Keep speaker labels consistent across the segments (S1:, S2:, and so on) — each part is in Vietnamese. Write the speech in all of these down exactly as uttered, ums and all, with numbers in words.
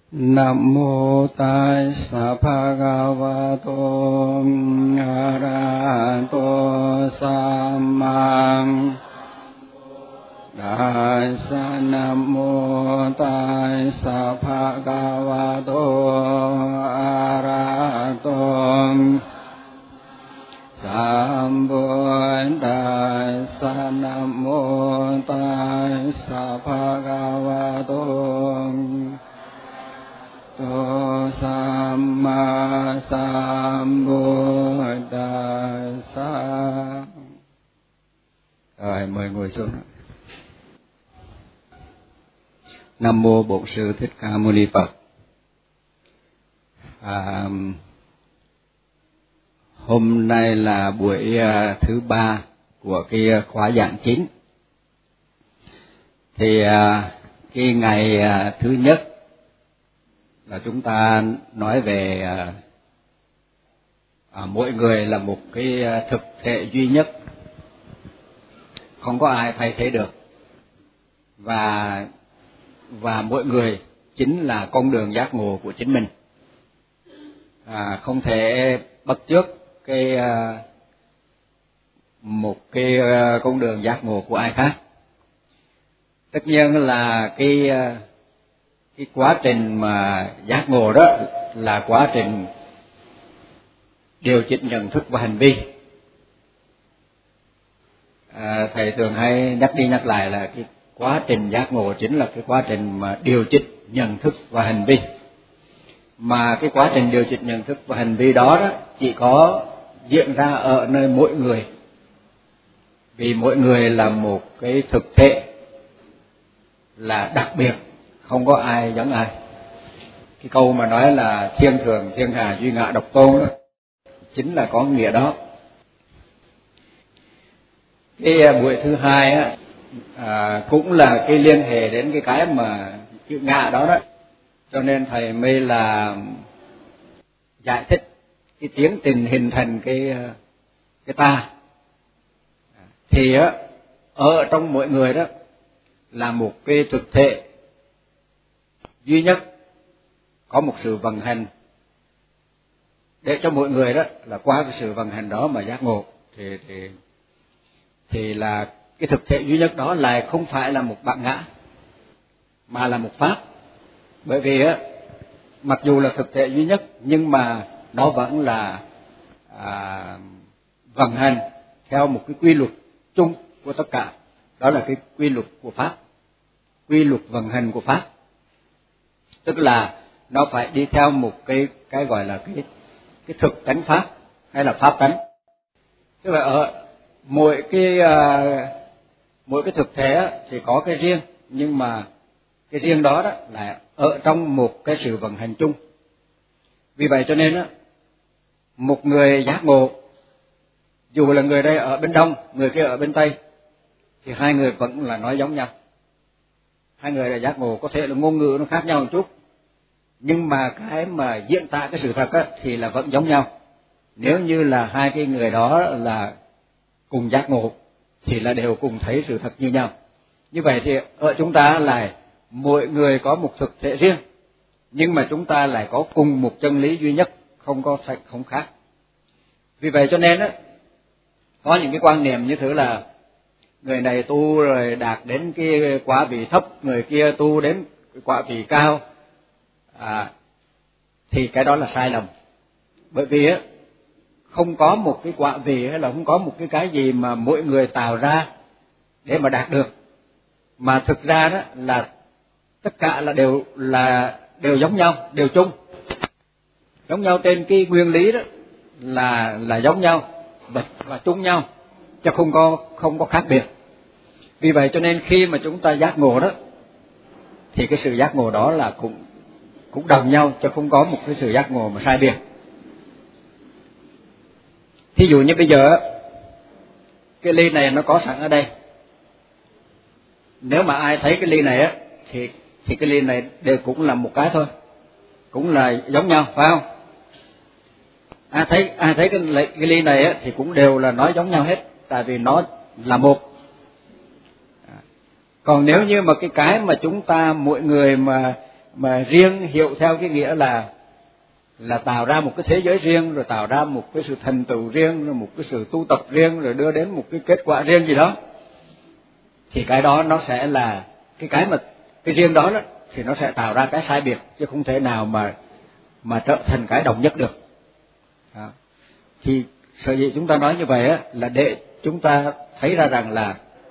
S1: Nam mô Tassa Bhagavato Arahato Samma Tassa. Nam mô Tassa Bhagavato Arahato Sambuddhassa. Nam mô Tassa Bhagavato Tô Samma Sambuddhassa. Rồi mời ngồi xuống. Nam mô Bổn Sư Thích Ca Mâu Ni Phật. À, hôm nay là buổi uh, thứ ba của cái khóa giảng chính. Thì uh, cái ngày uh, thứ nhất là chúng ta nói về à, à, mỗi người là một cái thực thể duy nhất, không có ai thay thế được, và và mỗi người chính là con đường giác ngộ của chính mình, à, không thể bắt chước cái à, một cái à, con đường giác ngộ của ai khác. Tất nhiên là cái à, cái quá trình mà giác ngộ đó là quá trình điều chỉnh nhận thức và hành vi. À, thầy thường hay nhắc đi nhắc lại là cái quá trình giác ngộ chính là cái quá trình mà điều chỉnh nhận thức và hành vi. Mà cái quá trình điều chỉnh nhận thức và hành vi đó đó chỉ có diễn ra ở nơi mỗi người, vì mỗi người là một cái thực thể là đặc biệt, không có ai giống ai. Cái câu mà nói là thiên thường thiên hà duy ngã độc tôn đó chính là có nghĩa đó. Cái buổi thứ hai á, à, cũng là cái liên hệ đến cái cái mà chữ ngã đó đó, cho nên thầy mới là giải thích cái tiến trình hình thành cái cái ta. Thì á, ở trong mỗi người đó là một cái thực thể duy nhất, có một sự vận hành để cho mỗi người đó là qua cái sự vận hành đó mà giác ngộ. Thì thì thì là cái thực thể duy nhất đó lại không phải là một bản ngã mà là một pháp. Bởi vì á, mặc dù là thực thể duy nhất nhưng mà nó vẫn là à, vận hành theo một cái quy luật chung của tất cả, đó là cái quy luật của pháp, quy luật vận hành của pháp. Tức là nó phải đi theo một cái cái gọi là cái cái thực tánh pháp hay là pháp tánh. Tức là ở mỗi cái uh, mỗi cái thực thể thì có cái riêng, nhưng mà cái riêng đó đó là ở trong một cái sự vận hành chung. Vì vậy cho nên đó, một người giác ngộ, dù là người đây ở bên đông, người kia ở bên tây, thì hai người vẫn là nói giống nhau. Hai người là giác ngộ, có thể là ngôn ngữ nó khác nhau một chút, nhưng mà cái mà diễn tả cái sự thật á, thì là vẫn giống nhau. Nếu như là hai cái người đó là cùng giác ngộ thì là đều cùng thấy sự thật như nhau. Như vậy thì ở chúng ta là mỗi người có một thực thể riêng, nhưng mà chúng ta lại có cùng một chân lý duy nhất, không có không khác. Vì vậy cho nên á, có những cái quan niệm như thế là người này tu rồi đạt đến cái quả vị thấp, người kia tu đến quả vị cao, à, thì cái đó là sai lầm. Bởi vì á, không có một cái quả vị hay là không có một cái cái gì mà mỗi người tạo ra để mà đạt được, mà thực ra đó là tất cả là đều là đều giống nhau, đều chung, giống nhau trên cái nguyên lý đó là là giống nhau và, và chung nhau, chứ không có không có khác biệt. Vì vậy cho nên khi mà chúng ta giác ngộ đó thì cái sự giác ngộ đó là cũng cũng đồng nhau, chứ không có một cái sự giác ngộ mà sai biệt. Thí dụ như bây giờ cái ly này nó có sẵn ở đây, nếu mà ai thấy cái ly này á thì thì cái ly này đều cũng là một cái thôi, cũng là giống nhau, phải không? Ai thấy ai thấy cái, cái ly này á thì cũng đều là nói giống nhau hết, tại vì nó là một. Còn nếu như mà cái cái mà chúng ta mỗi người mà mà riêng hiểu theo cái nghĩa là là tạo ra một cái thế giới riêng, rồi tạo ra một cái sự thành tựu riêng, rồi một cái sự tu tập riêng, rồi đưa đến một cái kết quả riêng gì đó, thì cái đó nó sẽ là cái cái mà cái riêng đó đó thì nó sẽ tạo ra cái sai biệt, chứ không thể nào mà mà trở thành cái đồng nhất được. Đó. Thì sở dĩ chúng ta nói như vậy á, là để chúng ta thấy ra rằng là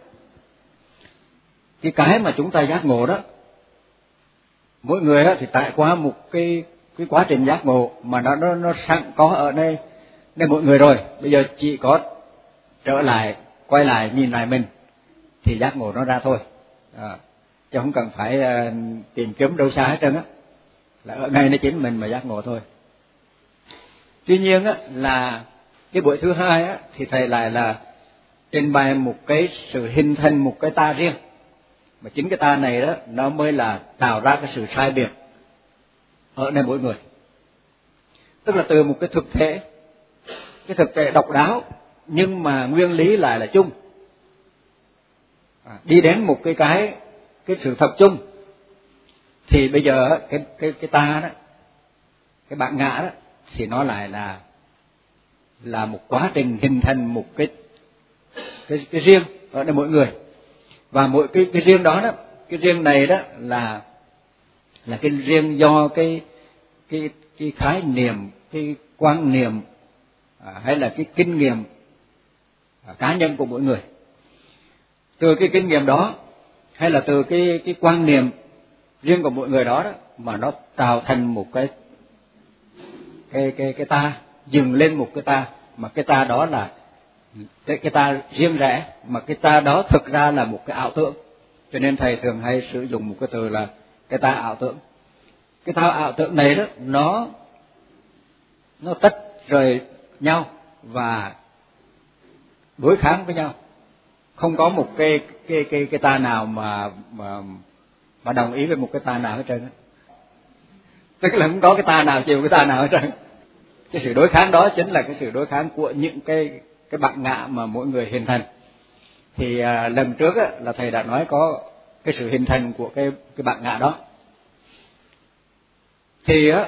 S1: cái cái mà chúng ta giác ngộ đó, mỗi người á thì trải qua một cái cái quá trình giác ngộ mà nó nó nó sẵn có ở đây nên mỗi người rồi. Bây giờ chỉ có trở lại, quay lại nhìn lại mình thì giác ngộ nó ra thôi, à, chứ không cần phải uh, tìm kiếm đâu xa hết trơn á, là ở ngay nơi chính mình mà giác ngộ thôi. Tuy nhiên á, là cái buổi thứ hai á, thì thầy lại là trình bày một cái sự hình thành một cái ta riêng, mà chính cái ta này đó nó mới là tạo ra cái sự sai biệt ở nơi mỗi người. Tức là từ một cái thực thể, cái thực thể độc đáo nhưng mà nguyên lý lại là chung, à, đi đến một cái cái cái sự thật chung, thì bây giờ cái cái cái ta đó, cái bản ngã đó, thì nó lại là là một quá trình hình thành một cái cái cái riêng ở nơi mỗi người. Và mỗi cái cái riêng đó đó, cái riêng này đó là là cái riêng do cái cái cái khái niệm, cái quan niệm, à, hay là cái kinh nghiệm à, cá nhân của mỗi người. Từ cái kinh nghiệm đó hay là từ cái cái quan niệm riêng của mỗi người đó, đó mà nó tạo thành một cái cái cái cái ta, dừng lên một cái ta, mà cái ta đó là cái, cái ta riêng rẽ, mà cái ta đó thực ra là một cái ảo tưởng. Cho nên thầy thường hay sử dụng một cái từ là cái ta ảo tưởng. Cái ta ảo tưởng này đó nó nó tách rời nhau và đối kháng với nhau, không có một cái cái cái cái ta nào mà mà mà đồng ý với một cái ta nào hết trơn á. Tức là không có cái ta nào chiều cái ta nào hết trơn. Cái sự đối kháng đó chính là cái sự đối kháng của những cái cái bản ngã mà mỗi người hình thành. Thì à, lần trước á, là thầy đã nói có cái sự hình thành của cái cái bản ngã đó. Thì á,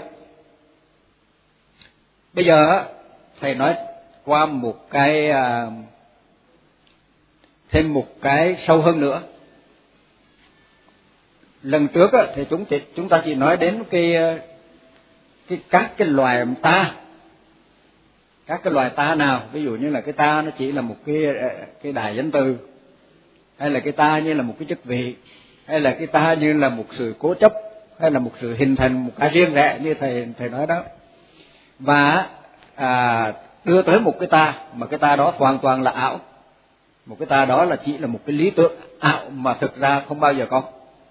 S1: bây giờ á, thầy nói qua một cái à, thêm một cái sâu hơn nữa. Lần trước á, thì chúng chúng ta chỉ nói đến cái cái các cái loài ta, các cái loài ta nào, ví dụ như là cái ta nó chỉ là một cái cái đài danh từ, hay là cái ta như là một cái chức vị, hay là cái ta như là một sự cố chấp, hay là một sự hình thành một cái riêng rẽ như thầy thầy nói đó. Và à, đưa tới một cái ta mà cái ta đó hoàn toàn là ảo, một cái ta đó là chỉ là một cái lý tưởng ảo mà thực ra không bao giờ có.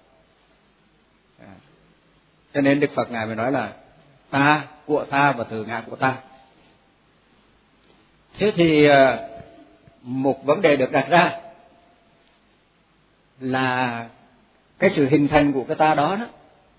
S1: À, cho nên Đức Phật ngài mới nói là ta của ta và từ ngã của ta. Thế thì một vấn đề được đặt ra là cái sự hình thành của cái ta đó, đó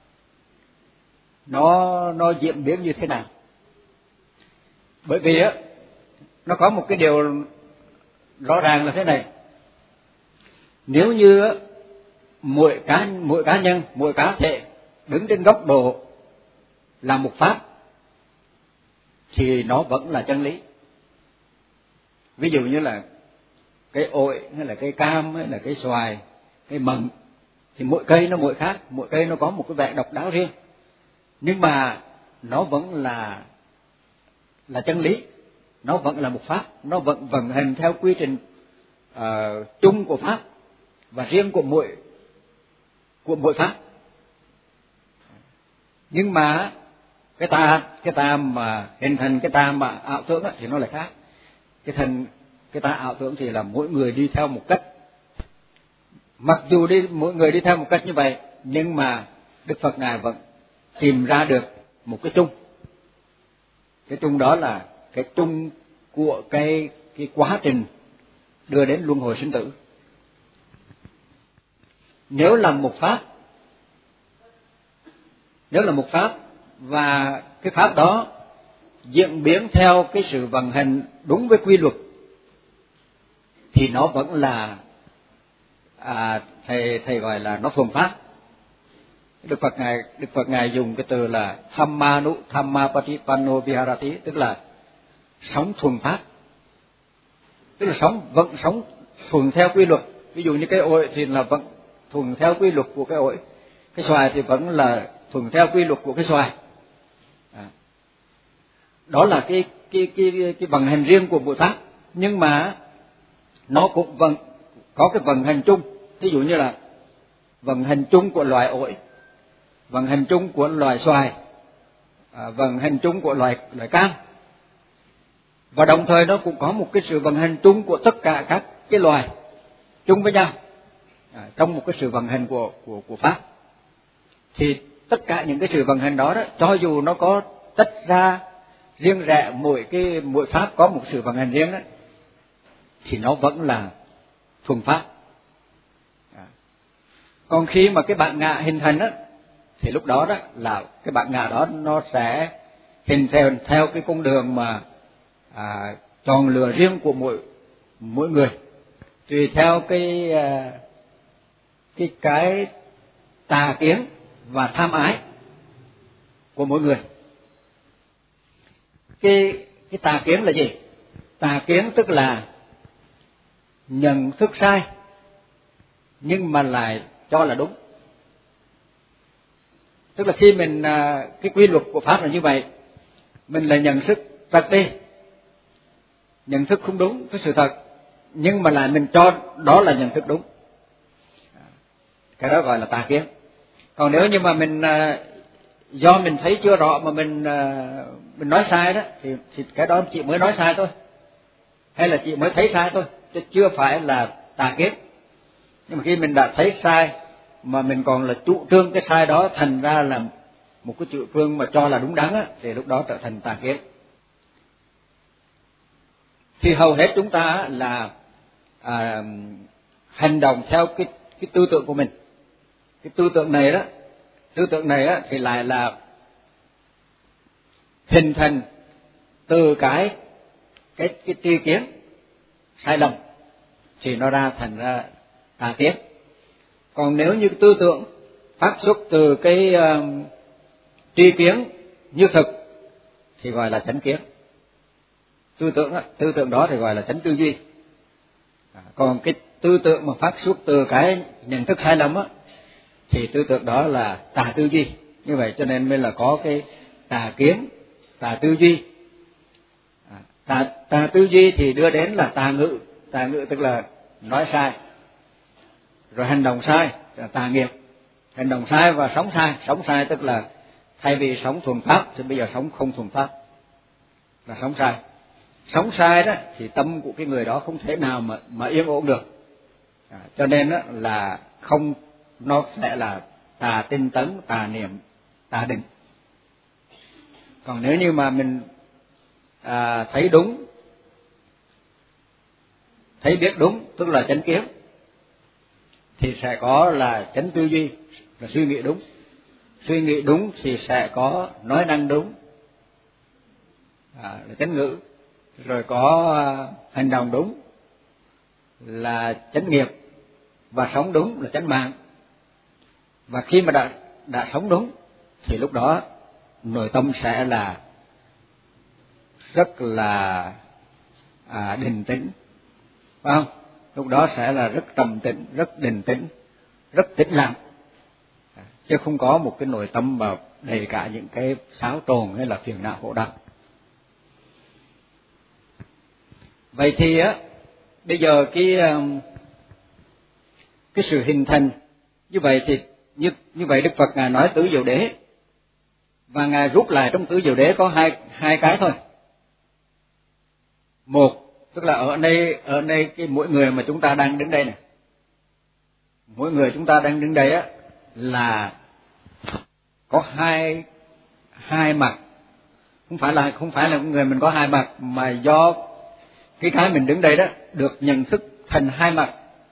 S1: nó nó diễn biến như thế nào? Bởi vì á, nó có một cái điều rõ ràng là thế này: nếu như á, mỗi cá mỗi cá nhân, mỗi cá thể đứng trên góc độ là một pháp thì nó vẫn là chân lý. Ví dụ như là cái ổi, hay là cái cam, hay là cái xoài, cái mận, thì mỗi cây nó mỗi khác, mỗi cây nó có một cái vẻ độc đáo riêng, nhưng mà nó vẫn là là chân lý, nó vẫn là một pháp, nó vẫn vận hành theo quy trình uh, chung của pháp và riêng của mỗi của mỗi pháp. Nhưng mà cái ta cái ta mà hình thành cái ta mà ảo tưởng á, thì nó lại khác. Cái thành cái ta ảo tưởng thì là mỗi người đi theo một cách, mặc dù đi mỗi người đi theo một cách như vậy, nhưng mà Đức Phật ngài vẫn tìm ra được một cái chung. Cái chung đó là cái chung của cái cái quá trình đưa đến luân hồi sinh tử. Nếu là một pháp, nếu là một pháp và cái pháp đó diễn biến theo cái sự vận hành đúng với quy luật, thì nó vẫn là à, thầy thầy gọi là nó thuần pháp. Đức Phật ngài Đức Phật ngài dùng cái từ là Dhammanu Dhammapatipanno Viharati, tức là sống thuần pháp, tức là sống vẫn sống thuần theo quy luật. Ví dụ như cái ổi thì là vẫn thuần theo quy luật của cái ổi, cái xoài thì vẫn là thuần theo quy luật của cái xoài. À, đó là cái cái cái cái vận hành riêng của mỗi pháp, nhưng mà nó cũng vận có cái vận hành chung. Ví dụ như là vận hành chung của loài ổi, vận hành chung của loài xoài, à, vận hành chung của loài loài cam, và đồng thời nó cũng có một cái sự vận hành chung của tất cả các cái loài chung với nhau, à, trong một cái sự vận hành của của của pháp. Thì tất cả những cái sự vận hành đó đó, cho dù nó có tách ra riêng rẽ, mỗi cái mỗi pháp có một sự vận hành riêng đó, thì nó vẫn là thuần pháp. À. Còn khi mà cái bản ngã hình thành đó, thì lúc đó đó là cái bản ngã đó nó sẽ hình theo theo cái con đường mà à, chọn lựa riêng của mỗi mỗi người, tùy theo cái cái cái tà kiến và tham ái của mỗi người. Cái cái tà kiến là gì? Tà kiến tức là nhận thức sai nhưng mà lại cho là đúng. Tức là khi mình cái quy luật của pháp là như vậy, mình là nhận thức thật đi, nhận thức không đúng với sự thật, nhưng mà lại mình cho đó là nhận thức đúng, cái đó gọi là tà kiến. Còn nếu như mà mình do mình thấy chưa rõ mà mình mình nói sai đó, thì thì cái đó chị mới nói sai thôi, hay là chị mới thấy sai thôi, chứ chưa phải là tà kiến. Nhưng mà khi mình đã thấy sai mà mình còn là chủ trương cái sai đó thành ra là một cái chủ trương mà cho là đúng đắn á, thì lúc đó trở thành tà kiến. Thì hầu hết chúng ta là à, hành động theo cái cái tư tưởng của mình. Cái tư tưởng này đó, tư tưởng này á, thì lại là hình thành từ cái cái cái tri kiến sai lầm, thì nó ra thành ra tà kiến. Còn nếu như tư tưởng phát xuất từ cái uh, tri kiến như thực thì gọi là chánh kiến. Tư tưởng tư tưởng đó thì gọi là chánh tư duy. À, còn cái tư tưởng mà phát xuất từ cái nhận thức sai lầm á, thì tư tưởng đó là tà tư duy. Như vậy cho nên mới là có cái tà kiến, tà tư duy. À, tà, tà tư duy thì đưa đến là tà ngữ. Tà ngữ tức là nói sai, rồi hành động sai là tà nghiệp. Hành động sai và sống sai. Sống sai tức là thay vì sống thuần pháp thì bây giờ sống không thuần pháp, là sống sai. Sống sai đó thì tâm của cái người đó không thể nào mà mà yên ổn được. À, cho nên đó là không, nó sẽ là tà tinh tấn, tà niệm, tà định. Còn nếu như mà mình à, thấy đúng, thấy biết đúng tức là chánh kiến, thì sẽ có là chánh tư duy, là suy nghĩ đúng. Suy nghĩ đúng thì sẽ có nói năng đúng, à, là chánh ngữ. Rồi có à, hành động đúng là chánh nghiệp, và sống đúng là chánh mạng. Và khi mà đã đã sống đúng thì lúc đó nội tâm sẽ là rất là à, định tĩnh, phải không? Lúc đó sẽ là rất trầm tĩnh, rất định tĩnh, rất tĩnh lặng, chứ không có một cái nội tâm mà đầy cả những cái xáo trộn hay là phiền não khổ đau. Vậy thì á, bây giờ cái cái sự hình thành như vậy thì như như vậy Đức Phật ngài nói tứ diệu đế, và ngài rút lại trong tứ diệu đế có hai hai cái thôi. Một tức là ở đây ở đây cái mỗi người mà chúng ta đang đứng đây này, mỗi người chúng ta đang đứng đây á là có hai hai mặt. Không phải là không phải là người mình có hai mặt, mà do cái cái mình đứng đây đó được nhận thức thành hai mặt.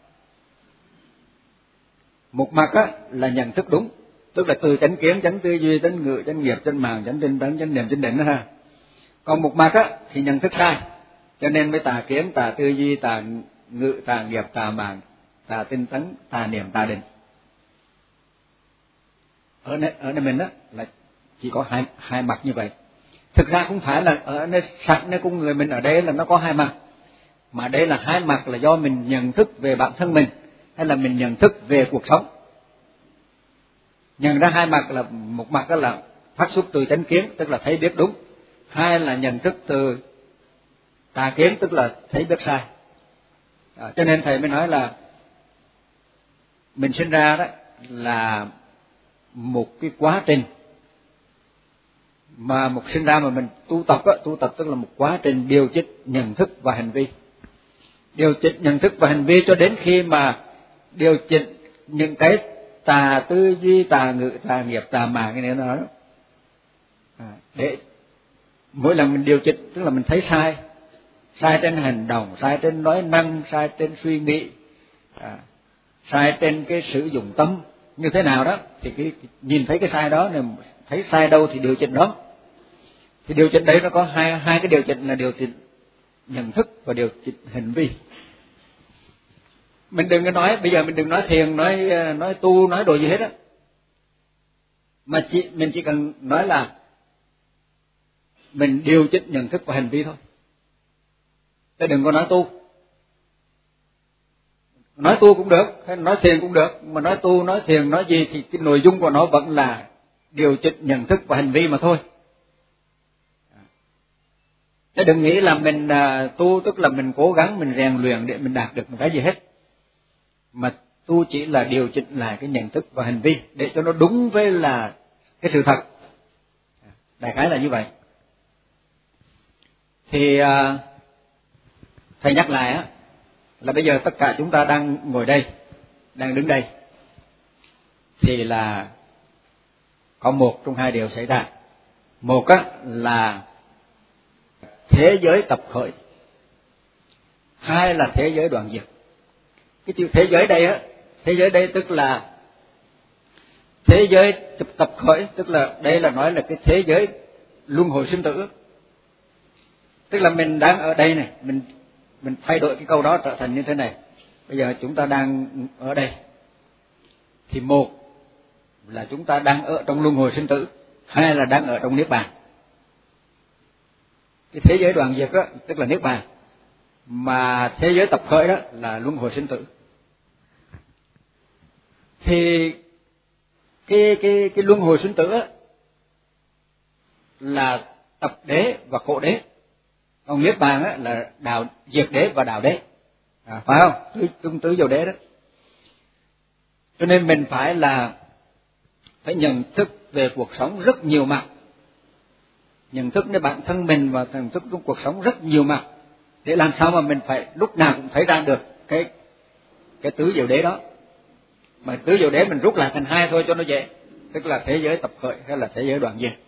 S1: Một mặt á là nhận thức đúng, tức là từ chánh kiến, chánh tư duy, chánh ngữ, chánh nghiệp, chánh mạng, chánh tinh tấn, chánh niệm, chánh định đó ha. Còn một mặt á thì nhận thức sai, cho nên mới tà kiến, tà tư duy, tà ngữ, tà nghiệp, tà mạng, tà tinh tấn, tà niệm, tà định. ở nơi, ở nơi mình đó là chỉ có hai hai mặt như vậy. Thực ra không phải là ở nơi sẵn nơi con người mình ở đây là nó có hai mặt, mà đây là hai mặt là do mình nhận thức về bản thân mình hay là mình nhận thức về cuộc sống. Nhận ra hai mặt là một mặt đó là phát xuất từ chánh kiến, tức là thấy biết đúng. Hai là nhận thức từ tà kiến, tức là thấy biết sai. À, cho nên thầy mới nói là mình sinh ra đó là một cái quá trình, mà một sinh ra mà mình tu tập á, tu tập tức là một quá trình điều chỉnh nhận thức và hành vi. Điều chỉnh nhận thức và hành vi cho đến khi mà điều chỉnh những cái tà tư duy, tà ngữ, tà nghiệp, tà mạng cái này đó. À, để mỗi lần mình điều chỉnh tức là mình thấy sai, sai trên hành động, sai trên nói năng, sai trên suy nghĩ, à, sai trên cái sử dụng tâm như thế nào đó, thì cái nhìn thấy cái sai đó này, thấy sai đâu thì điều chỉnh đó. Thì điều chỉnh đấy nó có hai hai cái điều chỉnh là điều chỉnh nhận thức và điều chỉnh hành vi. Mình đừng có nói bây giờ mình đừng nói thiền, nói nói tu, nói đồ gì hết á, mà chỉ mình chỉ cần nói là mình điều chỉnh nhận thức và hành vi thôi. Chứ đừng có nói tu. Nói tu cũng được, hay nói thiền cũng được, mà nói tu, nói thiền, nói gì thì cái nội dung của nó vẫn là điều chỉnh nhận thức và hành vi mà thôi. Chứ đừng nghĩ là mình uh, tu tức là mình cố gắng, mình rèn luyện để mình đạt được một cái gì hết. Mà tu chỉ là điều chỉnh lại cái nhận thức và hành vi để cho nó đúng với là cái sự thật. Đại khái là như vậy. Thì uh, thầy nhắc lại á, là bây giờ tất cả chúng ta đang ngồi đây, đang đứng đây, thì là có một trong hai điều xảy ra. Một á là thế giới tập khởi, hai là thế giới đoạn diệt. Cái chữ thế giới đây á, thế giới đây tức là thế giới tập, tập khởi, tức là đây là nói là cái thế giới luân hồi sinh tử. Tức là mình đang ở đây này, mình mình thay đổi cái câu đó trở thành như thế này. Bây giờ chúng ta đang ở đây, thì một là chúng ta đang ở trong luân hồi sinh tử, hai là đang ở trong niết bàn. Cái thế giới đoạn diệt đó tức là niết bàn, mà thế giới tập khởi đó là luân hồi sinh tử. Thì cái cái cái luân hồi sinh tử đó là tập đế và khổ đế, còn niết bàn á là đạo diệt đế và đạo đế, à, phải không? Tứ trung tứ vô đế đó. Cho nên mình phải là phải nhận thức về cuộc sống rất nhiều mặt, nhận thức đến bản thân mình và nhận thức trong cuộc sống rất nhiều mặt, để làm sao mà mình phải lúc nào cũng thấy ra được cái cái tứ diệu đế đó. Mà tứ diệu đế mình rút lại thành hai thôi cho nó dễ, tức là thế giới tập khởi hay là thế giới đoạn diệt.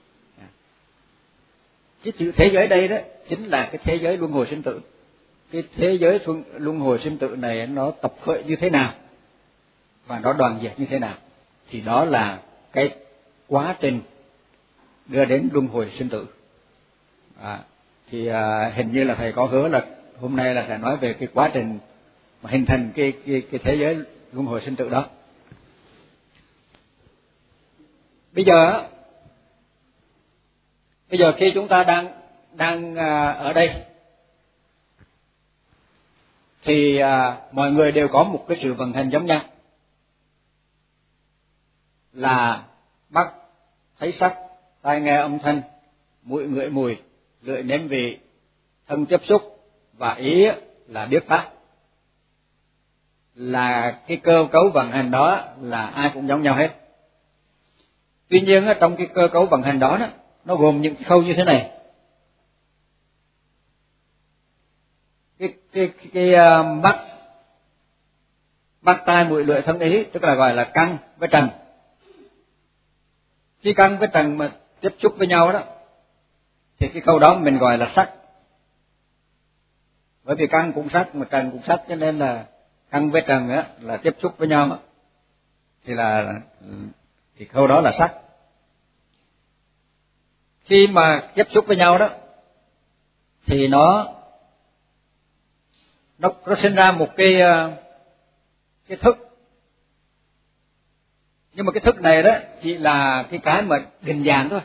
S1: Cái chữ thế giới đây đó chính là cái thế giới luân hồi sinh tử. Cái thế giới luân hồi sinh tử này nó tập khởi như thế nào và nó đoạn diệt như thế nào, thì đó là cái quá trình đưa đến luân hồi sinh tử. À, thì à, hình như là thầy có hứa là hôm nay là sẽ nói về cái quá trình mà hình thành cái cái cái thế giới luân hồi sinh tử đó. Bây giờ bây giờ khi chúng ta đang đang à, ở đây, thì à, mọi người đều có một cái sự vận hành giống nhau, là mắt thấy sắc, tai nghe âm thanh, mũi ngửi mùi, lưỡi nếm vị, thân tiếp xúc và ý là biết pháp. Là cái cơ cấu vận hành đó là ai cũng giống nhau hết. Tuy nhiên trong cái cơ cấu vận hành đó, đó nó gồm những khâu như thế này. Cái cái cái, cái uh, mắt mắt tai mũi lưỡi thân ý tức là gọi là căn với trần. Khi căn với trần mà tiếp xúc với nhau đó thì cái khâu đó mình gọi là sắc. Bởi vì căn cũng sắc mà trần cũng sắc, cho nên là căn với trần á là tiếp xúc với nhau đó. Thì là thì khâu đó là sắc. Khi mà tiếp xúc với nhau đó thì nó nó nó sinh ra một cái cái thức. Nhưng mà cái thức này đó chỉ là cái cái mà định dạng thôi.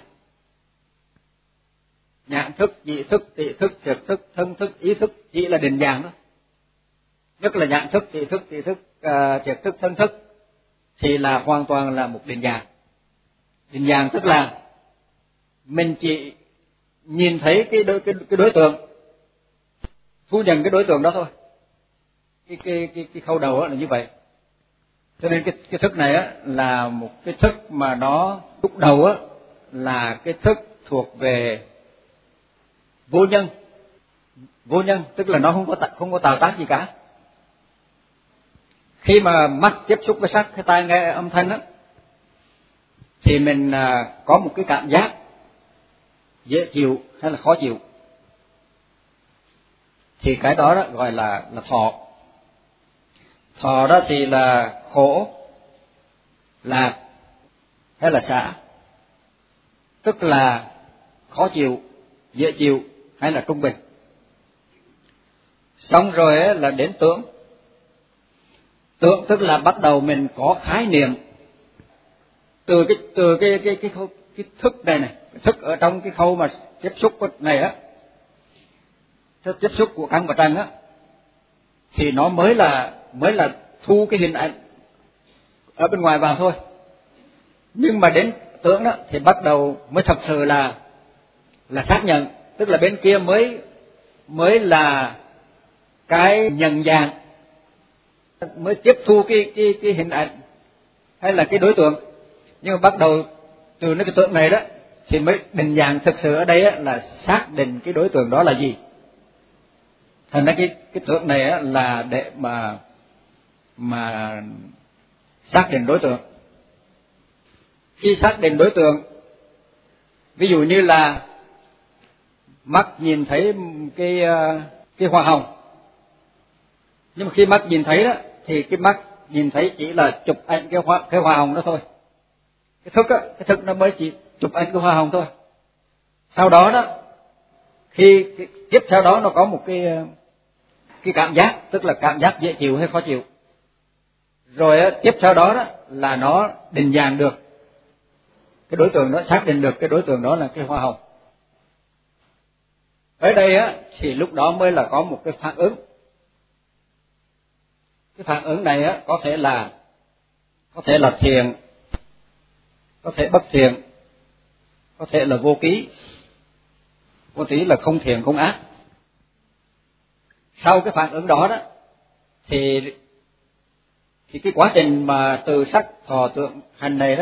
S1: Nhãn thức, nhị thức, tị thức, thiệt thức, thân thức, ý thức chỉ là định dạng thôi. Nhất là nhãn thức, tị thức, tị thức, uh, thiệt thức, thân thức thì là hoàn toàn là một định dạng. Định dạng tức là mình chỉ nhìn thấy cái đối, cái, cái đối tượng, thu nhận cái đối tượng đó thôi. Cái cái cái, cái khâu đầu là như vậy. Cho nên cái cái thức này á là một cái thức mà nó lúc đầu á là cái thức thuộc về vô nhân. Vô nhân tức là nó không có không có tạo tác gì cả. Khi mà mắt tiếp xúc với sắc, cái tai nghe âm thanh á, thì mình à, có một cái cảm giác dễ chịu hay là khó chịu, thì cái đó, đó gọi là là thọ. Thọ đó thì là khổ, lạc hay là xả, tức là khó chịu, dễ chịu hay là trung bình. Xong rồi ấy, là đến tưởng. Tưởng tức là bắt đầu mình có khái niệm từ cái từ cái cái cái cái, cái thức này này, cái thức ở trong cái khâu mà tiếp xúc này á, thức tiếp xúc của căn và trần á, thì nó mới là mới là thu cái hình ảnh ở bên ngoài vào thôi. Nhưng mà đến tưởng đó thì bắt đầu mới thật sự là là xác nhận, tức là bên kia mới mới là cái nhận dạng, mới tiếp thu cái cái cái hình ảnh hay là cái đối tượng. Nhưng mà bắt đầu từ cái tưởng này đó thì mới định dạng thực sự ở đây á, là xác định cái đối tượng đó là gì. Thành ra cái cái tưởng này á, là để mà mà xác định đối tượng. Khi xác định đối tượng, ví dụ như là mắt nhìn thấy cái cái hoa hồng, nhưng mà khi mắt nhìn thấy đó thì cái mắt nhìn thấy chỉ là chụp ảnh cái hoa cái hoa hồng đó thôi. Cái thức á, cái thức nó mới chỉ chụp ảnh cái hoa hồng thôi. Sau đó đó, khi cái, tiếp theo đó nó có một cái cái cảm giác, tức là cảm giác dễ chịu hay khó chịu. Rồi á, tiếp theo đó đó là nó định dạng được cái đối tượng đó, xác định được cái đối tượng đó là cái hoa hồng. Ở đây á thì lúc đó mới là có một cái phản ứng. Cái phản ứng này á có thể là có thể là thiện, có thể bất thiện, có thể là vô ký, vô ký là không thiện không ác. Sau cái phản ứng đó đó thì thì cái quá trình mà từ sắc thọ tưởng hành này đó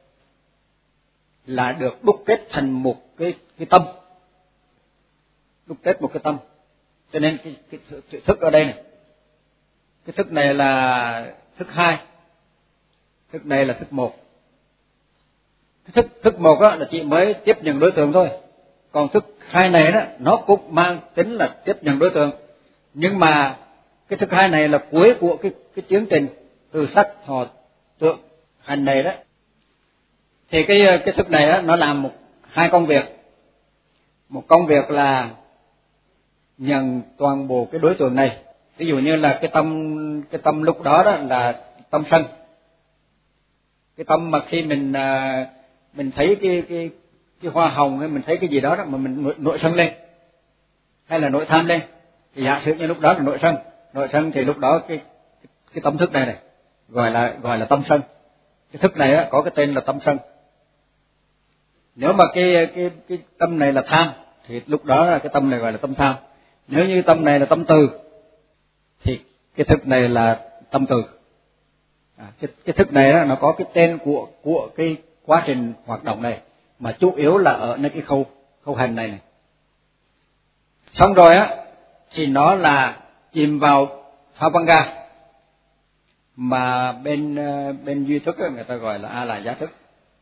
S1: là được đúc kết thành một cái cái tâm, đúc kết một cái tâm. Cho nên cái, cái, cái thức ở đây này, cái thức này là thức hai, thức này là thức một. Cái thức thức một đó là chỉ mới tiếp nhận đối tượng thôi, còn thức hai này đó nó cũng mang tính là tiếp nhận đối tượng, nhưng mà cái thức hai này là cuối của cái cái tiến trình từ sắc thọ tưởng hành này đó. Thì cái cái thức này đó, nó làm một hai công việc. Một công việc là nhận toàn bộ cái đối tượng này. Ví dụ như là cái tâm cái tâm lúc đó đó là tâm sân. Cái tâm mà khi mình mình thấy cái cái cái hoa hồng hay mình thấy cái gì đó, đó mà mình nổi, nổi sân lên hay là nổi tham lên, thì giả sử như lúc đó là nổi sân, nổi sân thì lúc đó cái cái, cái tâm thức này này gọi là gọi là tâm sân. Cái thức này á, có cái tên là tâm sân. Nếu mà cái cái cái tâm này là tham thì lúc đó là cái tâm này gọi là tâm tham. Nếu như tâm này là tâm từ thì cái thức này là tâm từ. À, cái cái thức này đó, nó có cái tên của của cái quá trình hoạt động này, mà chủ yếu là ở nơi cái khâu khâu hành này này. Xong rồi á thì nó là chìm vào Phavanga, mà bên bên duy thức ấy, người ta gọi là a la giá thức.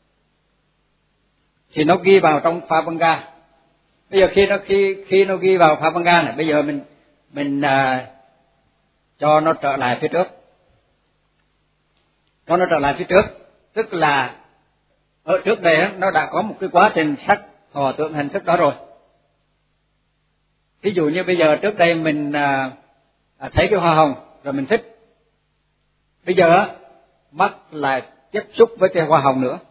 S1: Thì nó ghi vào trong Phavanga. Bây giờ khi nó khi khi nó ghi vào Phavanga này, bây giờ mình mình à, cho nó trở lại phía trước, cho nó trở lại phía trước, tức là ở trước đây á, nó đã có một cái quá trình sắc thọ tưởng hành thức đó rồi. Ví dụ như bây giờ trước đây mình à, à, thấy cái hoa hồng rồi mình thích. Bây giờ á, mắt lại tiếp xúc với cái hoa hồng nữa.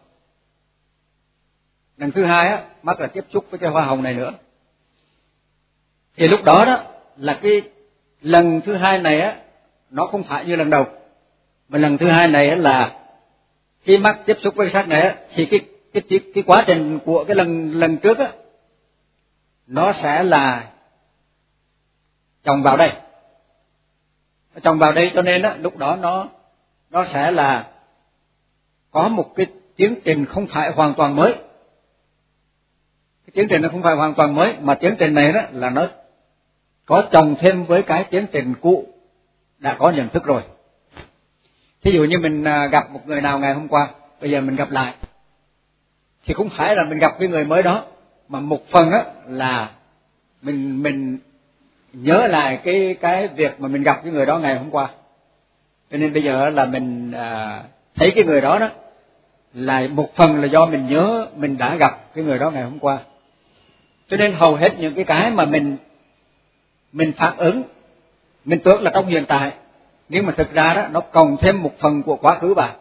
S1: Lần thứ hai á, mắt là tiếp xúc với cái hoa hồng này nữa. Thì lúc đó đó là cái lần thứ hai này á, nó không phải như lần đầu, mà lần thứ hai này á là khi mắt tiếp xúc với sắc này á, thì cái cái cái, cái quá trình của cái lần lần trước á, nó sẽ là chồng vào đây, nó chồng vào đây, cho nên á lúc đó nó nó sẽ là có một cái tiến trình không phải hoàn toàn mới. Cái tiến trình nó không phải hoàn toàn mới, mà tiến trình này đó là nó có chồng thêm với cái tiến trình cũ đã có nhận thức rồi. Thí dụ như mình gặp một người nào ngày hôm qua, bây giờ mình gặp lại, thì không phải là mình gặp cái người mới đó, mà một phần á là mình mình nhớ lại cái cái việc mà mình gặp cái người đó ngày hôm qua. Cho nên bây giờ là mình à, thấy cái người đó đó là một phần là do mình nhớ mình đã gặp cái người đó ngày hôm qua. Cho nên hầu hết những cái cái mà mình mình phản ứng, mình tưởng là trong hiện tại, nhưng mà thực ra đó nó còn thêm một phần của quá khứ vào,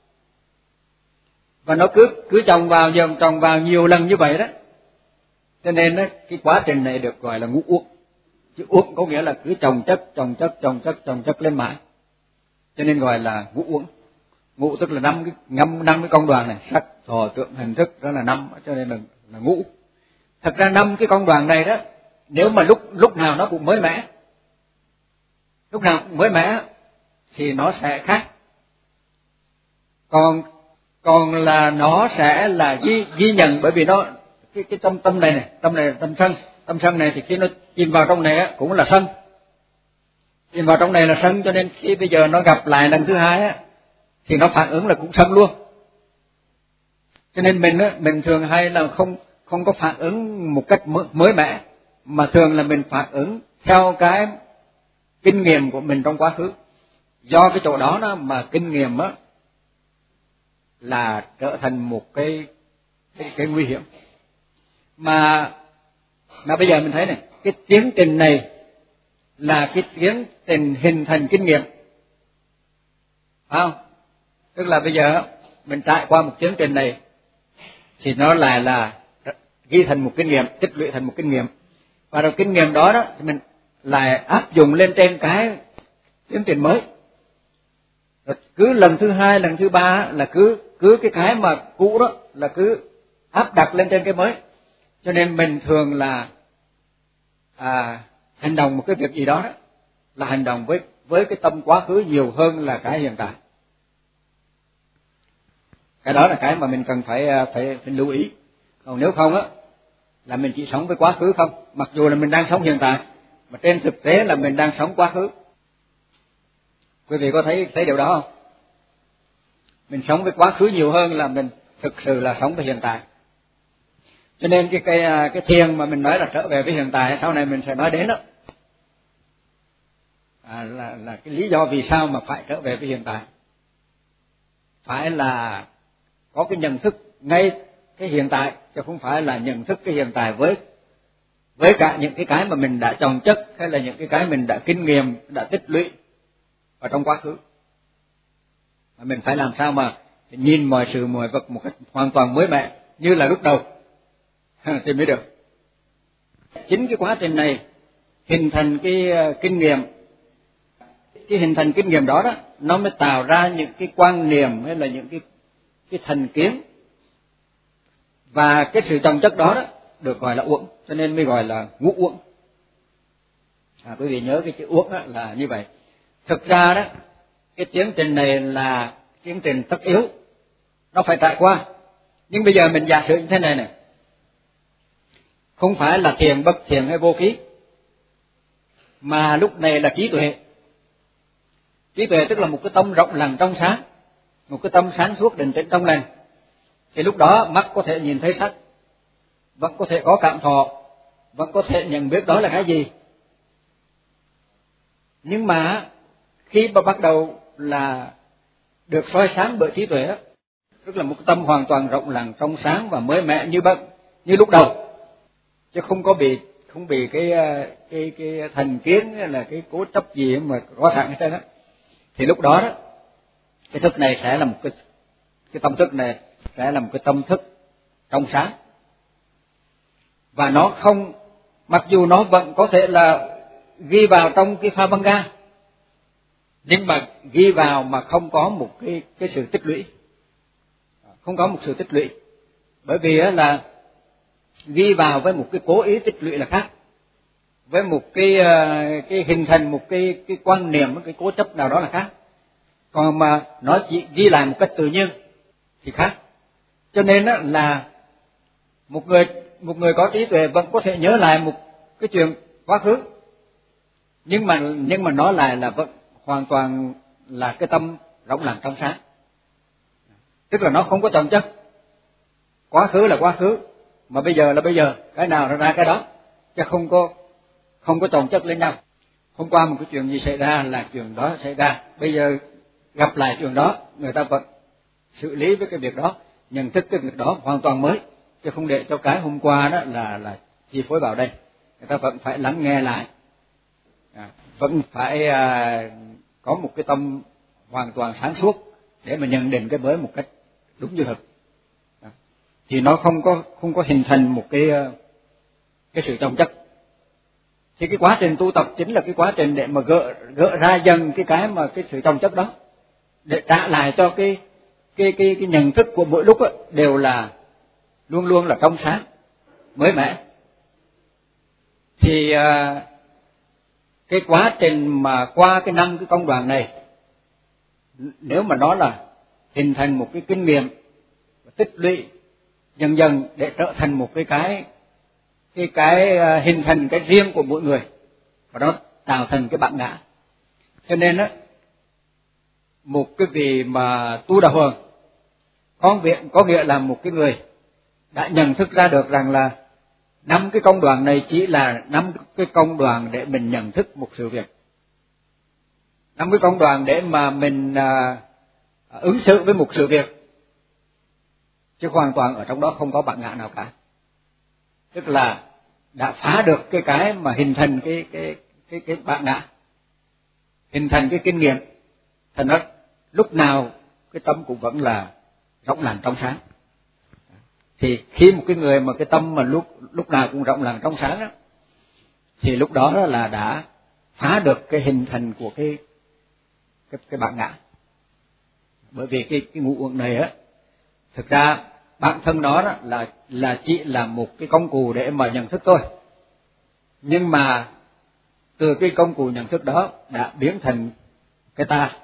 S1: và nó cứ cứ chồng vào dần chồng vào nhiều lần như vậy đó. Cho nên đó, cái quá trình này được gọi là ngũ uẩn. Chứ uẩn có nghĩa là cứ chồng chất chồng chất chồng chất chồng chất lên mãi, cho nên gọi là ngũ uẩn. Ngũ tức là năm cái năm năm cái công đoàn này, sắc thọ tưởng hành thức, đó là năm, cho nên là, là ngũ. Thật ra năm cái công đoàn này đó, nếu mà lúc lúc nào nó cũng mới mẻ, lúc nào cũng mới mẻ thì nó sẽ khác. Còn còn là nó sẽ là ghi ghi nhận, bởi vì nó cái cái tâm tâm này này, tâm này là tâm sân, tâm sân này thì khi nó chìm vào trong này á, cũng là sân, chìm vào trong này là sân, cho nên khi bây giờ nó gặp lại lần thứ hai á, thì nó phản ứng là cũng sân luôn. Cho nên mình á, mình thường hay là không không có phản ứng một cách mới, mới mẻ, mà thường là mình phản ứng theo cái kinh nghiệm của mình trong quá khứ. Do cái chỗ đó đó mà kinh nghiệm á là trở thành một cái cái, cái nguy hiểm. Mà mà bây giờ mình thấy này, cái tiến trình này là cái tiến trình hình thành kinh nghiệm, phải không? Tức là bây giờ mình trải qua một tiến trình này thì nó lại là ghi thành một kinh nghiệm, tích lũy thành một kinh nghiệm, và rồi kinh nghiệm đó đó thì mình lại áp dụng lên trên cái tiến trình mới. Rồi cứ lần thứ hai, lần thứ ba là cứ cứ cái cái mà cũ đó là cứ áp đặt lên trên cái mới. Cho nên mình thường là à, hành động một cái việc gì đó, đó là hành động với với cái tâm quá khứ nhiều hơn là cái hiện tại. Cái đó là cái mà mình cần phải phải, phải lưu ý. Còn nếu không á là mình chỉ sống với quá khứ không, mặc dù là mình đang sống hiện tại, mà trên thực tế là mình đang sống quá khứ. Quý vị có thấy thấy điều đó không? Mình sống với quá khứ nhiều hơn là mình thực sự là sống với hiện tại. Cho nên cái cái cái thiền mà mình nói là trở về với hiện tại, sau này mình sẽ nói đến đó, à, là là cái lý do vì sao mà phải trở về với hiện tại. Phải là có cái nhận thức ngay cái hiện tại, chứ không phải là nhận thức cái hiện tại với với cả những cái cái mà mình đã chồng chất, hay là những cái cái mình đã kinh nghiệm, đã tích lũy ở trong quá khứ. Mà mình phải làm sao mà nhìn mọi sự mọi vật một cách hoàn toàn mới mẻ như là lúc đầu thì mới được. Chính cái quá trình này hình thành cái kinh nghiệm, cái hình thành kinh nghiệm đó đó, nó mới tạo ra những cái quan niệm hay là những cái cái thành kiến, và cái sự chồng chất đó đó được gọi là uẩn, cho nên mới gọi là ngũ uẩn. À, quý vị nhớ cái chữ uẩn đó là như vậy. Thực ra đó cái tiến trình này là tiến trình tất yếu, nó phải trải qua. Nhưng bây giờ mình giả sử như thế này này, không phải là thiền bất thiền hay vô ký, mà lúc này là trí tuệ. Trí tuệ tức là một cái tâm rộng lặng trong sáng, một cái tâm sáng suốt định tĩnh trong lành. Thì lúc đó mắt có thể nhìn thấy sắc, vẫn có thể có cảm thọ, vẫn có thể nhận biết đó là cái gì. Nhưng mà khi mà bắt đầu là được soi sáng bởi trí tuệ, tức là một cái tâm hoàn toàn rộng lặng trong sáng và mới mẻ như bận như lúc đầu, chứ không có bị không bị cái cái cái thành kiến hay là cái cố chấp gì mà có sẵn hết trơn đó. Thì lúc đó đó cái thức này sẽ là một cái cái tâm thức này sẽ là một cái tâm thức trong sáng, và nó không, mặc dù nó vẫn có thể là ghi vào trong cái pha băng ga, nhưng mà ghi vào mà không có một cái cái sự tích lũy, không có một sự tích lũy, bởi vì là ghi vào với một cái cố ý tích lũy là khác, với một cái cái hình thành một cái cái quan niệm, một cái cố chấp nào đó là khác, còn mà nó chỉ ghi lại một cách tự nhiên thì khác. Cho nên là một người một người có trí tuệ vẫn có thể nhớ lại một cái chuyện quá khứ, nhưng mà nhưng mà nó lại là vẫn hoàn toàn là cái tâm rộng lặng trong sáng, tức là nó không có chồng chất. Quá khứ là quá khứ, mà bây giờ là bây giờ, cái nào nó ra cái đó, chứ không có không có chồng chất lên nhau. Hôm qua một cái chuyện gì xảy ra là chuyện đó xảy ra, bây giờ gặp lại chuyện đó, người ta vẫn xử lý với cái việc đó, nhận thức cái việc đó hoàn toàn mới, chứ không để cho cái hôm qua đó là là chi phối vào đây. Người ta vẫn phải lắng nghe lại, à, vẫn phải à, có một cái tâm hoàn toàn sáng suốt để mà nhận định cái mới một cách đúng như thực, à, thì nó không có không có hình thành một cái cái sự chồng chất. Thì cái quá trình tu tập chính là cái quá trình để mà gỡ gỡ ra dần cái cái mà cái sự chồng chất đó, để trả lại cho cái cái cái cái nhận thức của mỗi lúc đó, đều là luôn luôn là trong sáng, mới mẻ. Thì à, cái quá trình mà qua cái năm cái công đoạn này, nếu mà nó là hình thành một cái kinh nghiệm tích lũy dần dần để trở thành một cái cái cái cái hình thành cái riêng của mỗi người, và nó tạo thành cái bản ngã. Cho nên á, một cái vị mà tu đạo hường có nghĩa có nghĩa là một cái người đã nhận thức ra được rằng là năm cái công đoạn này chỉ là năm cái công đoạn để mình nhận thức một sự việc, năm cái công đoạn để mà mình à, ứng xử với một sự việc, chứ hoàn toàn ở trong đó không có bản ngã nào cả. Tức là đã phá được cái cái mà hình thành cái cái cái cái bản ngã, hình thành cái kinh nghiệm, thành ra lúc nào cái tâm cũng vẫn là rộng lặng trong sáng. Thì khi một cái người mà cái tâm mà lúc lúc nào cũng rộng lặng trong sáng đó, thì lúc đó, đó là đã phá được cái hình thành của cái cái cái bản ngã. Bởi vì cái cái ngũ uẩn này á, thực ra bản thân nó đó là là chỉ là một cái công cụ để mà nhận thức thôi, nhưng mà từ cái công cụ nhận thức đó đã biến thành cái ta.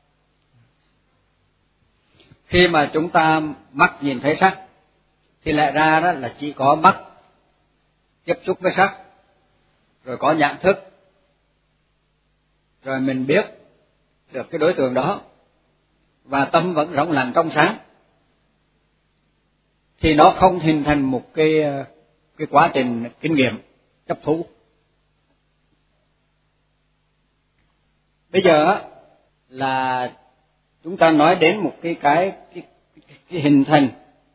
S1: Khi mà chúng ta mắt nhìn thấy sắc thì lẽ ra đó là chỉ có mắt tiếp xúc với sắc, rồi có nhận thức, rồi mình biết được cái đối tượng đó, và tâm vẫn rộng lặng trong sáng, thì nó không hình thành một cái cái quá trình kinh nghiệm chấp thú. Bây giờ là chúng ta nói đến một cái cái cái, cái hình thành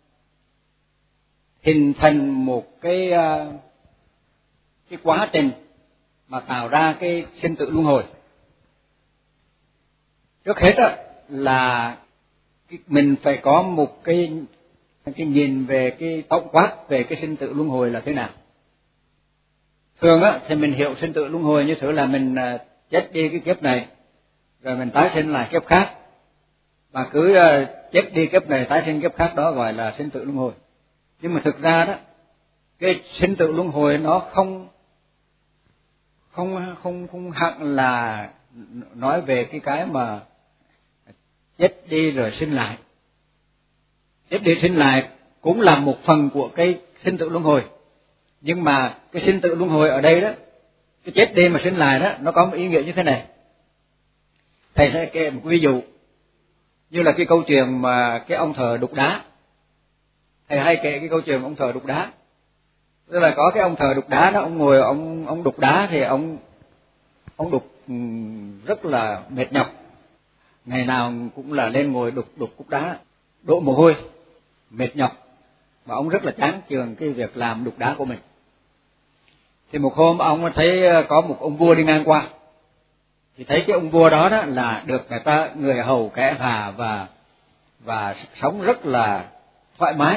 S1: hình thành một cái cái quá trình mà tạo ra cái sinh tử luân hồi. Trước hết á, là mình phải có một cái cái nhìn về cái tổng quát về cái sinh tử luân hồi là thế nào. Thường á thì mình hiểu sinh tử luân hồi như thế là mình chết đi cái kiếp này, rồi mình tái sinh lại kiếp khác, và cứ chết đi kiếp này tái sinh kiếp khác, đó gọi là sinh tử luân hồi. Nhưng mà thực ra đó, cái sinh tử luân hồi nó không không không không hẳn là nói về cái cái mà chết đi rồi sinh lại. Chết đi sinh lại cũng là một phần của cái sinh tử luân hồi, nhưng mà cái sinh tử luân hồi ở đây đó, cái chết đi mà sinh lại đó, nó có một ý nghĩa như thế này. Thầy sẽ kể một ví dụ, như là cái câu chuyện mà cái ông thợ đục đá. Thầy hay kể cái câu chuyện ông thợ đục đá. Tức là có cái ông thợ đục đá đó, ông ngồi ông ông đục đá thì ông ông đục rất là mệt nhọc, ngày nào cũng là lên ngồi đục đục cục đá, đổ mồ hôi, mệt nhọc, và ông rất là chán chường cái việc làm đục đá của mình. Thì một hôm ông thấy có một ông vua đi ngang qua, thì thấy cái ông vua đó đó là được người ta người hầu kẻ hà và và sống rất là thoải mái,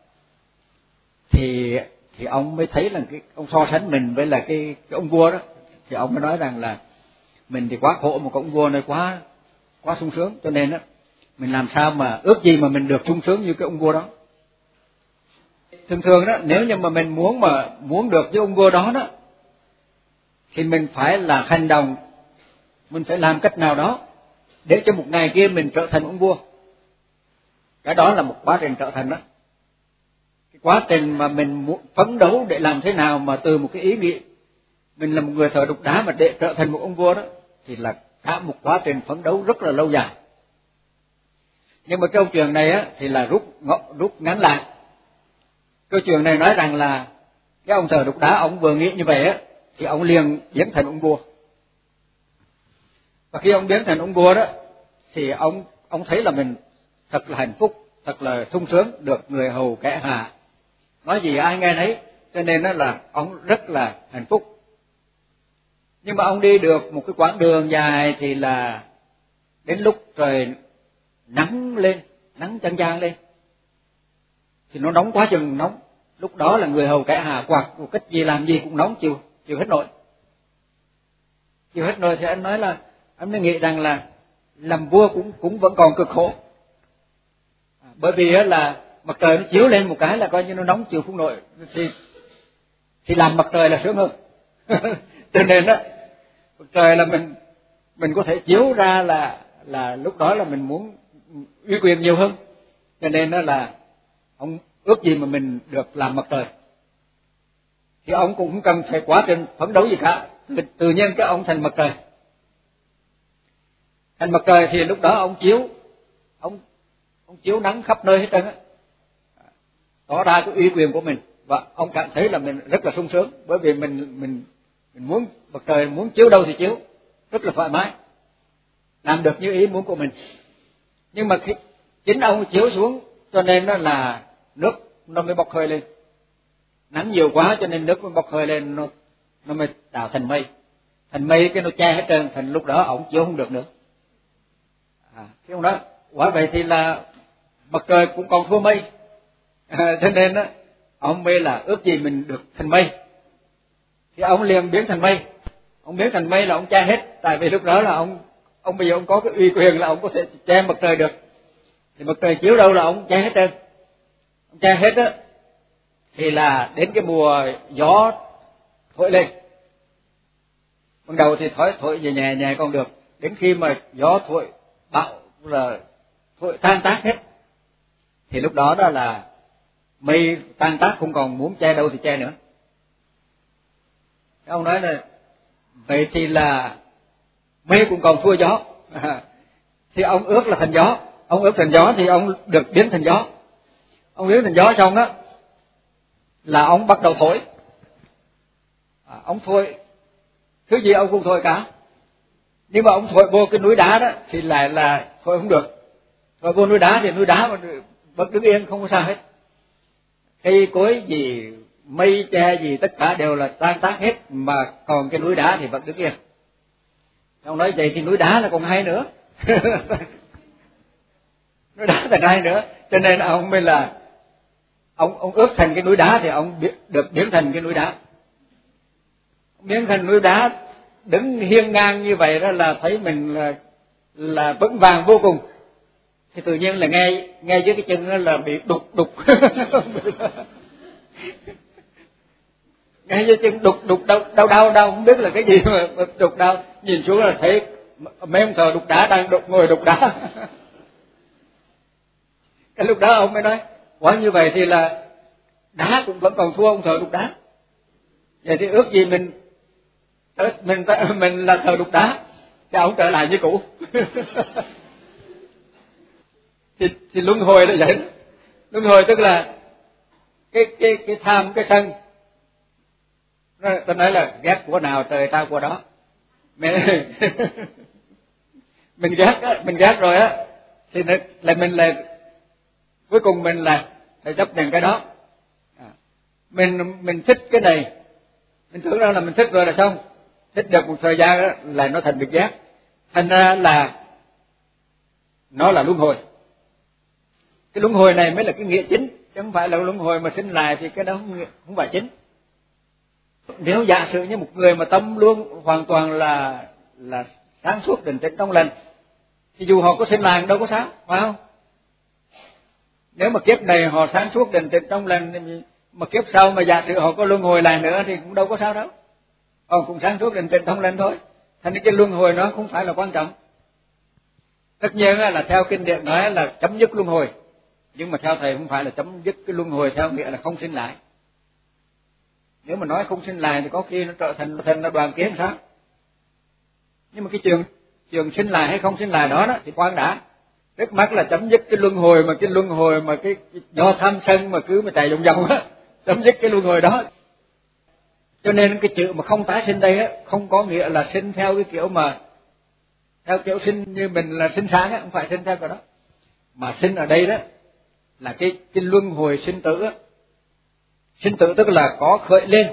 S1: thì thì ông mới thấy là cái ông so sánh mình với là cái cái ông vua đó, thì ông mới nói rằng là mình thì quá khổ, một ông vua này quá quá sung sướng, cho nên đó mình làm sao mà ước gì mà mình được sung sướng như cái ông vua đó. Thường thường đó, nếu như mà mình muốn mà muốn được với ông vua đó đó, thì mình phải là hành động, mình phải làm cách nào đó để cho một ngày kia mình trở thành ông vua. Cái đó là một quá trình trở thành đó. Cái quá trình mà mình muốn phấn đấu để làm thế nào mà từ một cái ý nghĩ mình là một người thợ đục đá mà để trở thành một ông vua đó, thì là cả một quá trình phấn đấu rất là lâu dài. Nhưng mà câu chuyện này á thì là rút rút ngắn lại. Câu chuyện này nói rằng là cái ông thợ đục đá ông vừa nghĩ như vậy á, thì ông liền biến thành ông vua. Và khi ông biến thành ông vua đó, thì ông ông thấy là mình thật là hạnh phúc, thật là sung sướng, được người hầu kẻ hạ, nói gì ai nghe nấy, cho nên đó là ông rất là hạnh phúc. Nhưng mà ông đi được một cái quãng đường dài thì là đến lúc trời nắng lên, nắng chang chang lên, thì nó nóng quá chừng nóng. Lúc đó là người hầu kẻ hạ quạt một cách gì làm gì cũng nóng, chịu chịu hết nổi. Chịu hết nổi thì anh nói là anh mới nghĩ rằng là làm vua cũng cũng vẫn còn cực khổ. À, bởi vì là mặt trời nó chiếu lên một cái là coi như nó nóng chịu không nổi, thì thì làm mặt trời là sướng hơn. Cho nên đó, mặt trời là mình mình có thể chiếu ra là là lúc đó là mình muốn uy quyền nhiều hơn. Cho nên đó là ông ước gì mà mình được làm mặt trời, thì ông cũng không cần phải quá trình phấn đấu gì cả, tự nhiên cái ông thành mặt trời. Thành mặt trời thì lúc đó ông chiếu, ông ông chiếu nắng khắp nơi hết trơn á, tỏ ra cái uy quyền của mình, và ông cảm thấy là mình rất là sung sướng, bởi vì mình mình mình muốn mặt trời muốn chiếu đâu thì chiếu, rất là thoải mái, làm được như ý muốn của mình. Nhưng mà khi chính ông chiếu xuống, cho nên nó là nước nó mới bốc hơi lên, nắng nhiều quá cho nên nước mới bốc hơi lên, nó nó mới tạo thành mây, thành mây cái nó che hết trơn, thành lúc đó ông chiếu không được nữa. À, cái ông đó quả vậy thì là mặt trời cũng còn thua mây, à, cho nên đó ông mới là ước gì mình được thành mây, thì ông liền biến thành mây. Ông biến thành mây là ông che hết, tại vì lúc đó là ông ông bây giờ ông có cái uy quyền là ông có thể che mặt trời được, thì mặt trời chiếu đâu là ông che hết trơn. Ông che hết á, thì là đến cái mùa gió thổi lên, ban đầu thì thổi thổi về nhẹ nhẹ còn được, đến khi mà gió thổi bão là thổi tan tác hết, thì lúc đó đó là mây tan tác, không còn muốn che đâu thì che nữa. Ông nói là vậy thì là mây cũng còn thua gió. Thì ông ước là thành gió, ông ước thành gió thì ông được biến thành gió. Ông biến thành gió xong á là ông bắt đầu thổi, à, ông thổi thứ gì ông cũng thổi cả, nhưng mà ông thổi vô cái núi đá đó thì lại là thổi không được. Thổi vô núi đá thì núi đá vẫn đứng yên, không có sao hết, cây cối gì mây che gì tất cả đều là tan tác hết, mà còn cái núi đá thì vẫn đứng yên. Ông nói vậy thì núi đá là còn hay nữa. Núi đá thành hay nữa, cho nên ông mới là ông ông ước thành cái núi đá thì ông được biến thành cái núi đá. Biến thành núi đá đứng hiên ngang như vậy đó là thấy mình là là vững vàng vô cùng. Thì tự nhiên là nghe nghe dưới cái chân là bị đục đục. Nghe dưới chân đục đục đau đau đau đau không biết là cái gì mà đục đau, nhìn xuống là thấy mấy ông thợ đục đá đang đục ngồi đục đá. Cái lúc đó ông mới nói quả như vậy thì là đá cũng vẫn còn thua ông thợ đục đá, vậy thì ước gì mình mình mình là thợ đục đá thì ông trở lại như cũ. thì, thì luân hồi là vậy đó. Luân hồi tức là cái cái cái tham cái sân, tôi nói là ghét của nào trời tao của đó. Mình, mình ghét á, mình ghét rồi á thì là mình là cuối cùng mình là phải chấp nhận cái đó. À, mình mình thích cái này, mình tưởng ra là mình thích rồi là xong, thích được một thời gian đó, là nó thành được ghét, thành ra là nó là luân hồi. Cái luân hồi này mới là cái nghĩa chính, chứ không phải là luân hồi mà sinh lại thì cái đó không, không phải chính. Nếu giả sử như một người mà tâm luôn hoàn toàn là là sáng suốt định tĩnh trong lành, thì dù họ có sinh lại đâu có sao, phải không? Nếu mà kiếp này họ sáng suốt định tĩnh trong lành, mà kiếp sau mà giả sử họ có luân hồi lại nữa thì cũng đâu có sao đâu, họ cũng sáng suốt định tĩnh trong lành thôi. Thành cái luân hồi nó không phải là quan trọng. Tất nhiên là theo kinh điển nói là chấm dứt luân hồi, nhưng mà theo thầy không phải là chấm dứt cái luân hồi theo nghĩa là không sinh lại. Nếu mà nói không sinh lại thì có khi nó trở thành thành là đoàn kiến sao? Nhưng mà cái chuyện chuyện sinh lại hay không sinh lại đó đó thì quan đã. Trước mắt là chấm dứt cái luân hồi, mà cái luân hồi mà cái, cái do tham sân mà cứ mà chạy vòng vòng á, chấm dứt cái luân hồi đó. Cho nên cái chữ mà không tái sinh đây á, không có nghĩa là sinh theo cái kiểu mà theo kiểu sinh như mình là sinh sáng á, không phải sinh theo cái đó. Mà sinh ở đây đó là cái cái luân hồi sinh tử á. Sinh tử tức là có khởi lên,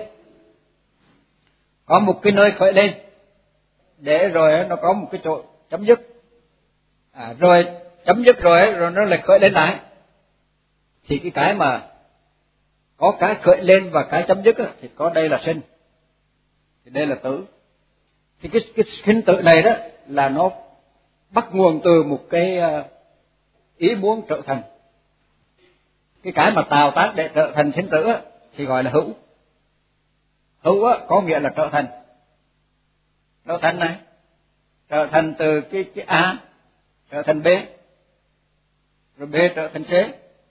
S1: có một cái nơi khởi lên, để rồi nó có một cái chỗ chấm dứt, à, rồi chấm dứt rồi rồi nó lại khởi lên lại. Thì cái cái mà có cái khởi lên và cái chấm dứt á, thì có đây là sinh, thì đây là tử. Thì cái cái sinh tử này đó là nó bắt nguồn từ một cái ý muốn trở thành. Cái cái mà tạo tác để trở thành sinh tử á, thì gọi là hữu. Hữu á, có nghĩa là trở thành. Trở thành này, trở thành từ cái cái A trở thành B, rồi B trở thành C.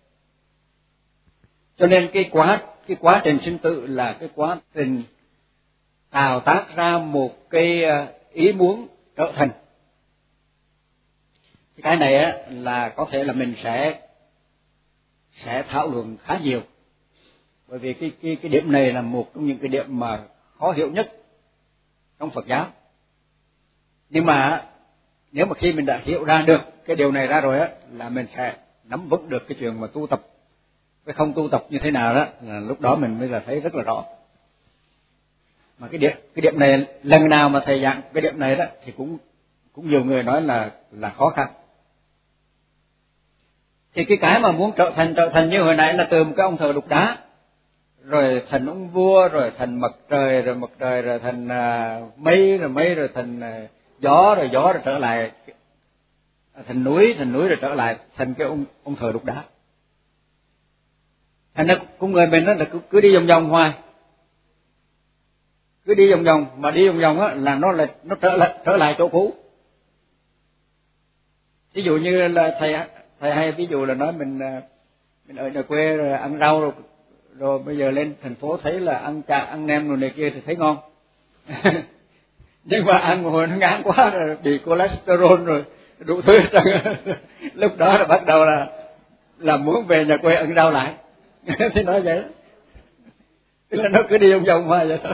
S1: Cho nên cái quá cái quá trình sinh tử là cái quá trình tạo tác ra một cái ý muốn trở thành. Cái này á là có thể là mình sẽ sẽ thảo luận khá nhiều, bởi vì cái cái cái điểm này là một trong những cái điểm mà khó hiểu nhất trong Phật giáo. Nhưng mà nếu mà khi mình đã hiểu ra được cái điều này ra rồi á, là mình sẽ nắm vững được cái chuyện mà tu tập với không tu tập như thế nào đó, là lúc đó mình mới là thấy rất là rõ. Mà cái điểm cái điểm này lần nào mà thầy giảng cái điểm này đó thì cũng cũng nhiều người nói là là khó khăn. Thì cái cái mà muốn trở thành trở thành như hồi nãy là từ một cái ông thờ đục đá, rồi thành ông vua, rồi thành mặt trời, rồi mặt trời rồi thành uh, mây, rồi mây rồi thành uh, gió, rồi gió rồi trở lại thành núi, thành núi rồi trở lại thành cái ông ông thờ đục đá. Thành ra con người mình đó là cứ, cứ đi vòng vòng hoài, cứ đi vòng vòng, mà đi vòng vòng á là nó là nó trở lại trở lại chỗ cũ. Ví dụ như là thầy thầy hay ví dụ là nói mình mình ở nhà quê rồi ăn rau rồi, rồi bây giờ lên thành phố thấy là ăn chả ăn nem rồi này kia thì thấy ngon. Nhưng mà ăn hồi nó ngán quá rồi bị cholesterol rồi đủ thứ lúc đó là bắt đầu là là muốn về nhà quê ăn rau lại. Thì nói vậy đó. Tức là nó cứ đi vòng vòng hoài vậy thôi.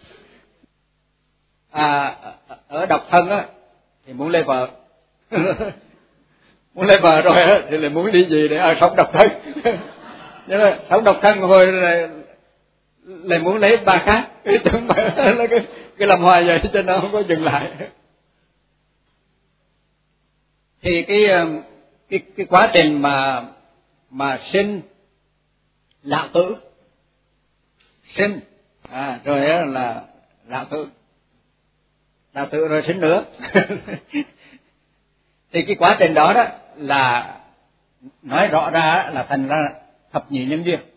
S1: À, ở độc thân á thì muốn lấy vợ. Muốn lấy vợ rồi á thì lại muốn đi gì để ở sống độc thân. Nhưng mà sống độc thân hồi lại lại muốn lấy ba khác, cái chúng mà nó cứ, cứ làm hoài vậy cho nó không có dừng lại. Thì cái cái cái quá trình mà mà sinh lão tử, sinh à rồi đó là lão tử, lão tử rồi sinh nữa. Thì cái quá trình đó đó là nói rõ ra là thành ra thập nhị nhân duyên.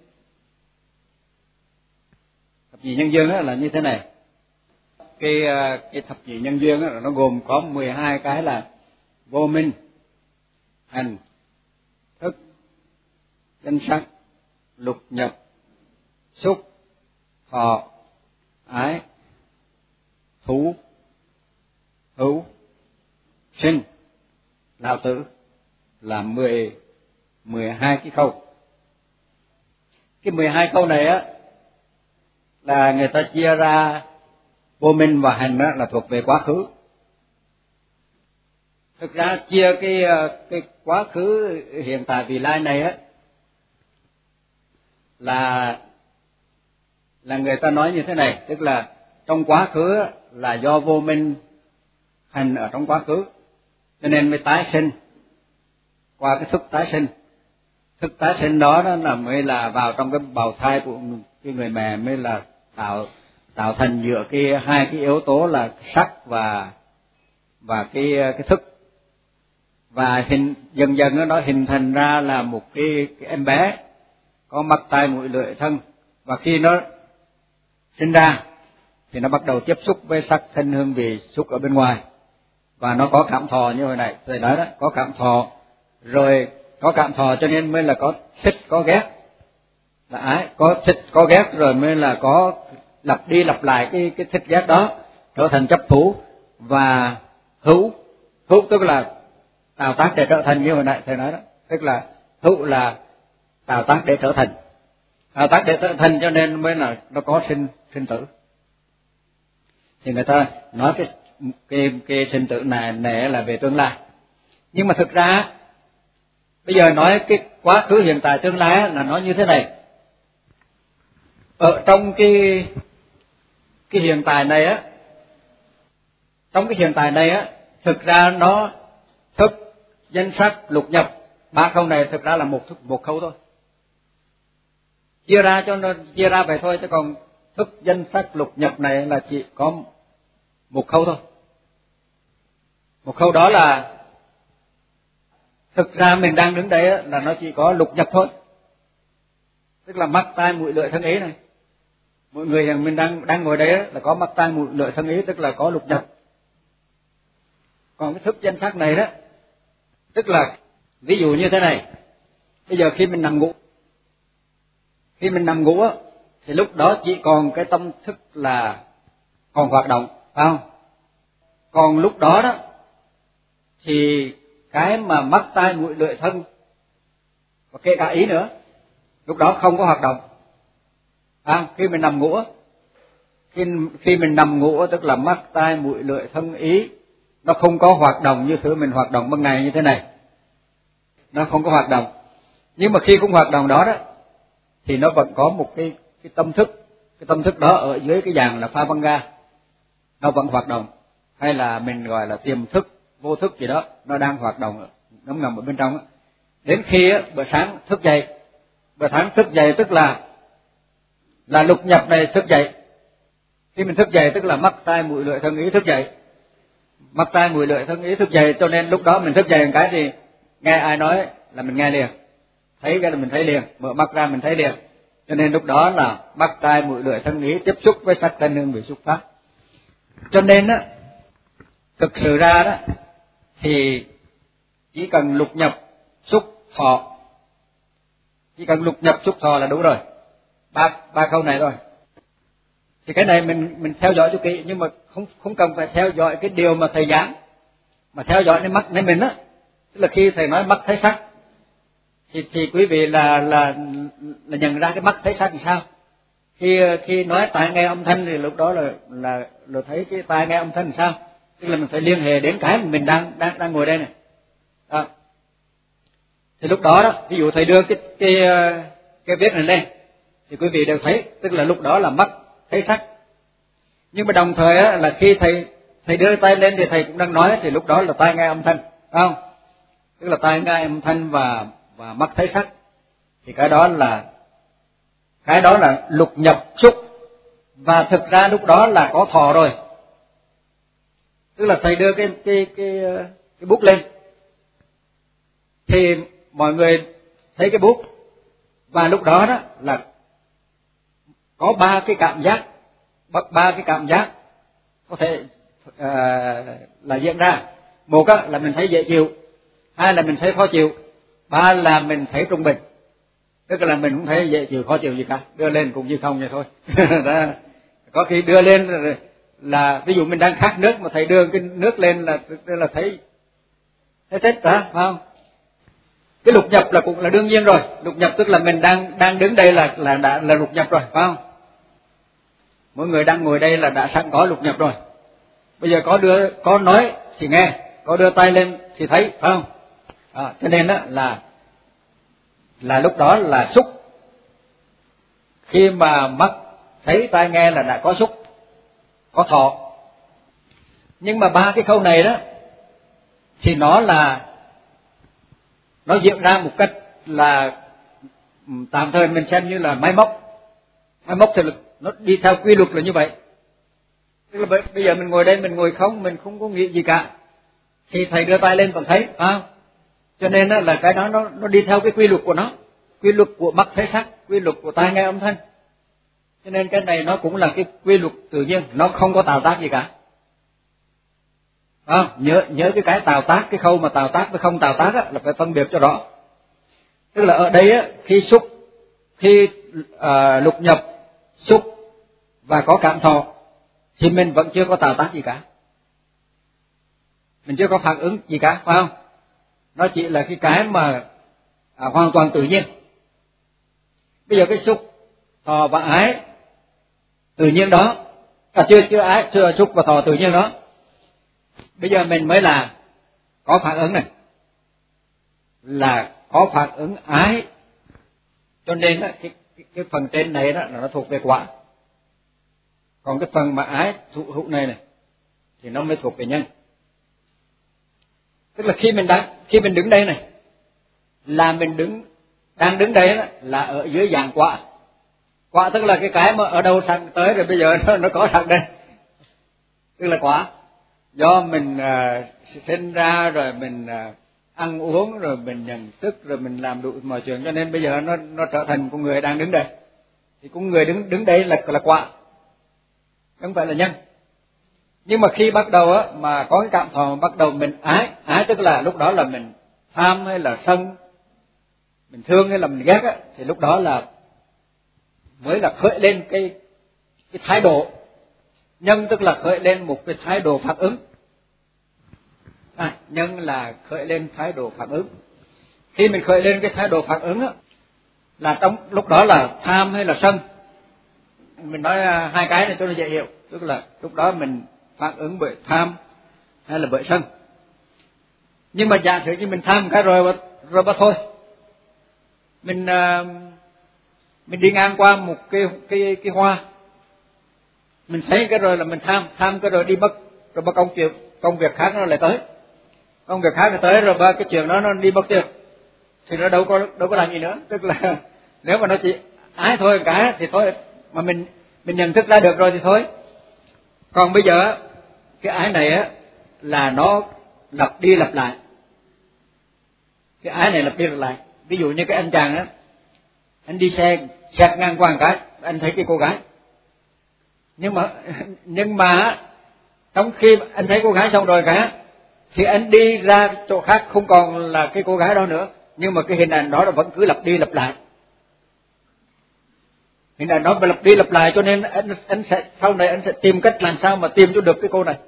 S1: Thập nhị nhân duyên là như thế này. Cái cái thập nhị nhân duyên là nó gồm có mười hai cái là vô minh, hành, thức, danh sắc, lục nhập, xúc, thọ, ái, thú, hữu, sinh, lão tử, là mười mười hai cái khâu. Cái mười hai khâu này á là người ta chia ra vô minh và hành đó là thuộc về quá khứ. Thực ra chia cái cái quá khứ, hiện tại, vị lai này á là là người ta nói như thế này, tức là trong quá khứ á, là do vô minh hành ở trong quá khứ cho nên mới tái sinh qua cái thức tái sinh, thức tái sinh đó, đó là mới là vào trong cái bào thai của cái người mẹ, mới là tạo tạo thành giữa cái hai cái yếu tố là sắc và và cái cái thức, và hình dần dần nó hình thành ra là một cái, cái em bé có mắt tai mũi lưỡi thân. Và khi nó sinh ra thì nó bắt đầu tiếp xúc với sắc thân hương vị xúc ở bên ngoài, và nó có cảm thọ như hồi nãy thầy nói đó, có cảm thọ, rồi có cảm thọ cho nên mới là có thích có ghét, là ái, có thích có ghét rồi mới là có lặp đi lặp lại cái cái thích ghét đó trở thành chấp thủ. Và hữu, hữu tức là tạo tác để trở thành như hồi nãy thầy nói đó, tức là hữu là tạo tác để trở thành, tạo tác để trở thành cho nên mới là nó có sinh sinh tử. Thì người ta nói cái cái cái sinh tử này này là về tương lai, nhưng mà thực ra bây giờ nói cái quá khứ hiện tại tương lai là nó như thế này. Ở trong cái cái hiện tại này á, trong cái hiện tại này á, thực ra nó thức danh sắc lục nhập ba khâu này thực ra là một thức một khâu thôi, chia ra cho nó chia ra vậy thôi, chứ còn thức danh sắc lục nhập này là chỉ có một khâu thôi. Một khâu đó là thực ra mình đang đứng đây á, là nó chỉ có lục nhập thôi, tức là mắt tai mũi lưỡi thân ý này. Mọi người rằng mình đang đang ngồi đây á, là có mắt tai mũi lưỡi thân ý, tức là có lục nhập. Còn cái thức danh sắc này đó, tức là ví dụ như thế này, bây giờ khi mình nằm ngủ, khi mình nằm ngủ á, thì lúc đó chỉ còn cái tâm thức là còn hoạt động, phải không? Còn lúc đó đó thì cái mà mắt tai mũi lưỡi thân và kể cả ý nữa, lúc đó không có hoạt động. À, khi mình nằm ngủ, khi khi mình nằm ngủ tức là mắt tai mũi lưỡi thân ý nó không có hoạt động như thứ mình hoạt động ban ngày như thế này, nó không có hoạt động. Nhưng mà khi cũng hoạt động đó đó thì nó vẫn có một cái cái tâm thức, cái tâm thức đó ở dưới cái dạng là pha băng ga, nó vẫn hoạt động, hay là mình gọi là tiềm thức, vô thức gì đó, nó đang hoạt động ngấm ngầm ở bên trong đó. Đến khi á, bữa sáng thức dậy, bữa sáng thức dậy tức là là lục nhập này thức dậy. Khi mình thức dậy tức là mắt tai mũi lưỡi thân ý thức dậy, mắt tai mũi lưỡi thân ý thức dậy, cho nên lúc đó mình thức dậy một cái thì nghe ai nói là mình nghe liền, thấy cái là mình thấy liền, mở mắt ra mình thấy liền. Cho nên lúc đó là mắt tai mũi lưỡi thân ý tiếp xúc với sắc thân hương vị xúc pháp. Cho nên á, thực sự ra đó thì chỉ cần lục nhập xúc thọ, chỉ cần lục nhập xúc thọ là đủ rồi, ba ba câu này rồi. Thì cái này mình mình theo dõi cho kỹ, nhưng mà không không cần phải theo dõi cái điều mà thầy giảng, mà theo dõi đến mắt đến mình á. Tức là khi thầy nói mắt thấy sắc thì thì quý vị là là là nhận ra cái mắt thấy sắc làm sao. Khi khi nói tai nghe âm thanh thì lúc đó là là là thấy cái tai nghe âm thanh làm sao. Tức là mình phải liên hệ đến cái mà mình đang đang đang ngồi đây này. À. Thì lúc đó đó, ví dụ thầy đưa cái cái cái viết này lên thì quý vị đều thấy, tức là lúc đó là mắt thấy sắc. Nhưng mà đồng thời á, là khi thầy thầy đưa tay lên thì thầy cũng đang nói, thì lúc đó là tai nghe âm thanh, phải không? Tức là tai nghe âm thanh và và mắt thấy sắc. Thì cái đó là cái đó là lục nhập xúc, và thực ra lúc đó là có thọ rồi. Tức là thầy đưa cái cái cái cái bút lên thì mọi người thấy cái bút, và lúc đó đó là có ba cái cảm giác, ba cái cảm giác có thể uh, là diễn ra. Một á, là mình thấy dễ chịu, hai là mình thấy khó chịu, ba là mình thấy trung bình. Tức là mình không thấy dễ chịu khó chịu gì cả, đưa lên cũng như không vậy thôi. Đó. Có khi đưa lên là, là ví dụ mình đang khát nước mà thầy đưa cái nước lên là là thấy thấy thích đó, phải không? Cái lục nhập là cũng là đương nhiên rồi, lục nhập tức là mình đang đang đứng đây là là đã là lục nhập rồi, phải không? Mỗi người đang ngồi đây là đã sẵn có lục nhập rồi. Bây giờ có đưa có nói thì nghe, có đưa tay lên thì thấy, phải không? À, cho nên đó là là lúc đó là xúc. Khi mà mắt thấy tai nghe là đã có xúc, có thọ. Nhưng mà ba cái khâu này đó thì nó là nó diễn ra một cách là tạm thời mình xem như là máy móc. Máy móc thì nó đi theo quy luật là như vậy. Tức là bây giờ mình ngồi đây, mình ngồi không, mình không có nghĩ gì cả, thì thầy đưa tay lên vẫn thấy, à, cho nên là cái đó nó nó đi theo cái quy luật của nó, quy luật của mắt thấy sắc, quy luật của tai nghe âm thanh. Cho nên cái này nó cũng là cái quy luật tự nhiên, nó không có tạo tác gì cả. À, nhớ nhớ cái cái tạo tác, cái khâu mà tạo tác với không tạo tác á, là phải phân biệt cho rõ. Tức là ở đây á, khi xúc, khi à, lục nhập xúc và có cảm thọ thì mình vẫn chưa có tạo tác gì cả, mình chưa có phản ứng gì cả, phải không? Nó chỉ là cái cái mà à, hoàn toàn tự nhiên. Bây giờ cái xúc, thọ và ái tự nhiên đó, à, chưa chưa ái, chưa xúc và thọ tự nhiên đó. Bây giờ mình mới là có phản ứng này, là có phản ứng ái. Cho nên đó, cái, cái cái phần trên này đó là nó thuộc về quả, còn cái phần mà ái thụ hữu này này thì nó mới thuộc về nhân. Tức là khi mình đang khi mình đứng đây này, là mình đứng đang đứng đây đó, là ở dưới dạng quả. Quả tức là cái cái mà ở đâu sẵn tới rồi bây giờ nó, nó có sẵn đây, tức là quả. Do mình uh, sinh ra rồi mình uh, ăn uống rồi mình nhận thức rồi mình làm đủ mọi chuyện, cho nên bây giờ nó nó trở thành con người đang đứng đây. Thì con người đứng đứng đây là là quả, không phải là nhân. Nhưng mà khi bắt đầu á mà có cái cảm thọ, bắt đầu mình ái, ái tức là lúc đó là mình tham hay là sân, mình thương hay là mình ghét á, thì lúc đó là mới là khởi lên cái cái thái độ. Nhân tức là khởi lên một cái thái độ phản ứng. À, nhân là khởi lên thái độ phản ứng. Khi mình khởi lên cái thái độ phản ứng á, là trong lúc đó là tham hay là sân. Mình nói hai cái này cho nó dễ hiểu, tức là lúc đó mình phản ứng bởi tham hay là bởi sân. Nhưng mà giả sử như mình tham cái rồi rồi bắt thôi, mình uh, mình đi ngang qua một cái cái cái hoa, mình thấy cái rồi là mình tham, tham cái rồi đi mất, rồi bắt công việc công việc khác nó lại tới, công việc khác nó tới rồi ba cái chuyện đó nó đi mất tiêu, thì nó đâu có đâu có làm gì nữa. Tức là nếu mà nó chỉ ái thôi cái thì thôi, mà mình mình nhận thức ra được rồi thì thôi. Còn bây giờ cái ái này á là nó lặp đi lặp lại, cái ái này lặp đi lặp lại. Ví dụ như cái anh chàng á, anh đi xe xẹt ngang qua một cái, anh thấy cái cô gái, nhưng mà nhưng mà trong khi anh thấy cô gái xong rồi cả thì anh đi ra chỗ khác không còn là cái cô gái đó nữa, nhưng mà cái hình ảnh đó nó vẫn cứ lặp đi lặp lại, hình ảnh đó lặp đi lặp lại, cho nên anh anh sẽ sau này anh sẽ tìm cách làm sao mà tìm cho được cái cô này.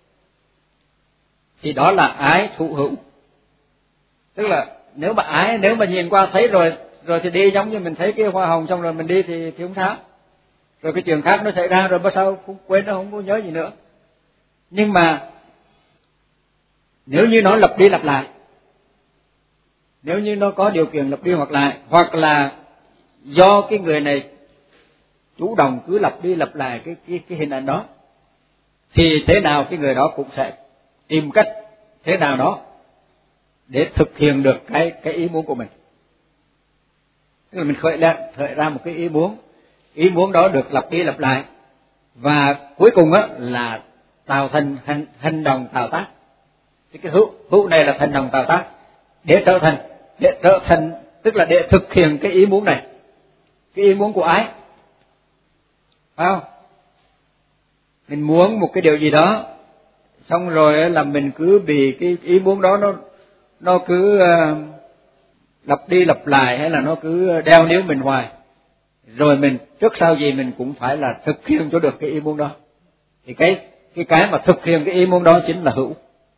S1: Thì đó là ái thụ hữu. Tức là nếu mà ái, nếu mà nhìn qua thấy rồi rồi thì đi, giống như mình thấy cái hoa hồng xong rồi mình đi thì thì không sao, rồi cái chuyện khác nó xảy ra rồi bao sau không quên, nó không có nhớ gì nữa. Nhưng mà nếu như nó lặp đi lặp lại, nếu như nó có điều kiện lặp đi hoặc lại, hoặc là do cái người này chủ động cứ lặp đi lặp lại cái cái cái hình ảnh đó, thì thế nào cái người đó cũng sẽ tìm cách thế nào đó để thực hiện được cái cái ý muốn của mình. Tức là mình khởi lên khởi ra một cái ý muốn, ý muốn đó được lặp đi lặp lại, và cuối cùng á là tạo thành hành, hành động tạo tác. Thì cái hữu hữu này là hành động tạo tác để trở thành để trở thành tức là để thực hiện cái ý muốn này, cái ý muốn của ái, phải không? Mình muốn một cái điều gì đó, xong rồi là mình cứ bị cái ý muốn đó nó nó cứ uh, lặp đi lặp lại, hay là nó cứ đeo níu mình hoài, rồi mình trước sau gì mình cũng phải là thực hiện cho được cái ý muốn đó. Thì cái cái cái mà thực hiện cái ý muốn đó chính là hữu.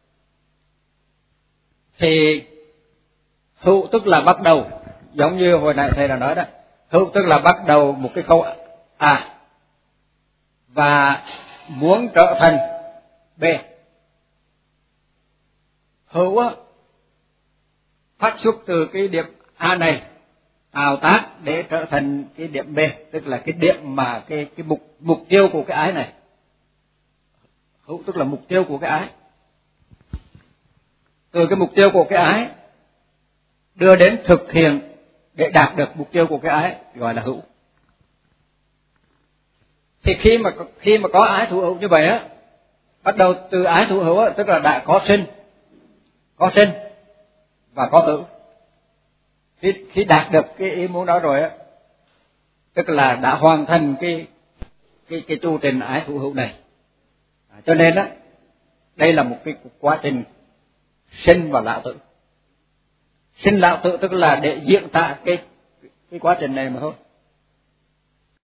S1: Thì hữu tức là bắt đầu, giống như hồi nãy thầy đã nói đó, hữu tức là bắt đầu một cái khâu A và muốn trở thành B. Hữu á phát xuất từ cái điểm A này, tạo tác để trở thành cái điểm B, tức là cái điểm mà cái cái mục mục tiêu của cái ái này. Hữu tức là mục tiêu của cái ái. Từ cái mục tiêu của cái ái đưa đến thực hiện để đạt được mục tiêu của cái ái gọi là hữu. Thì khi mà khi mà có ái thủ hữu như vậy á, bắt đầu từ ái thủ hữu á, tức là đã có sinh, có sinh và có tử. Khi khi đạt được cái ý muốn đó rồi á, tức là đã hoàn thành cái cái cái chu trình ái thủ hữu này. À, cho nên á, đây là một cái quá trình sinh và lão tử. Sinh lão tử tức là để diễn tả cái cái quá trình này mà thôi.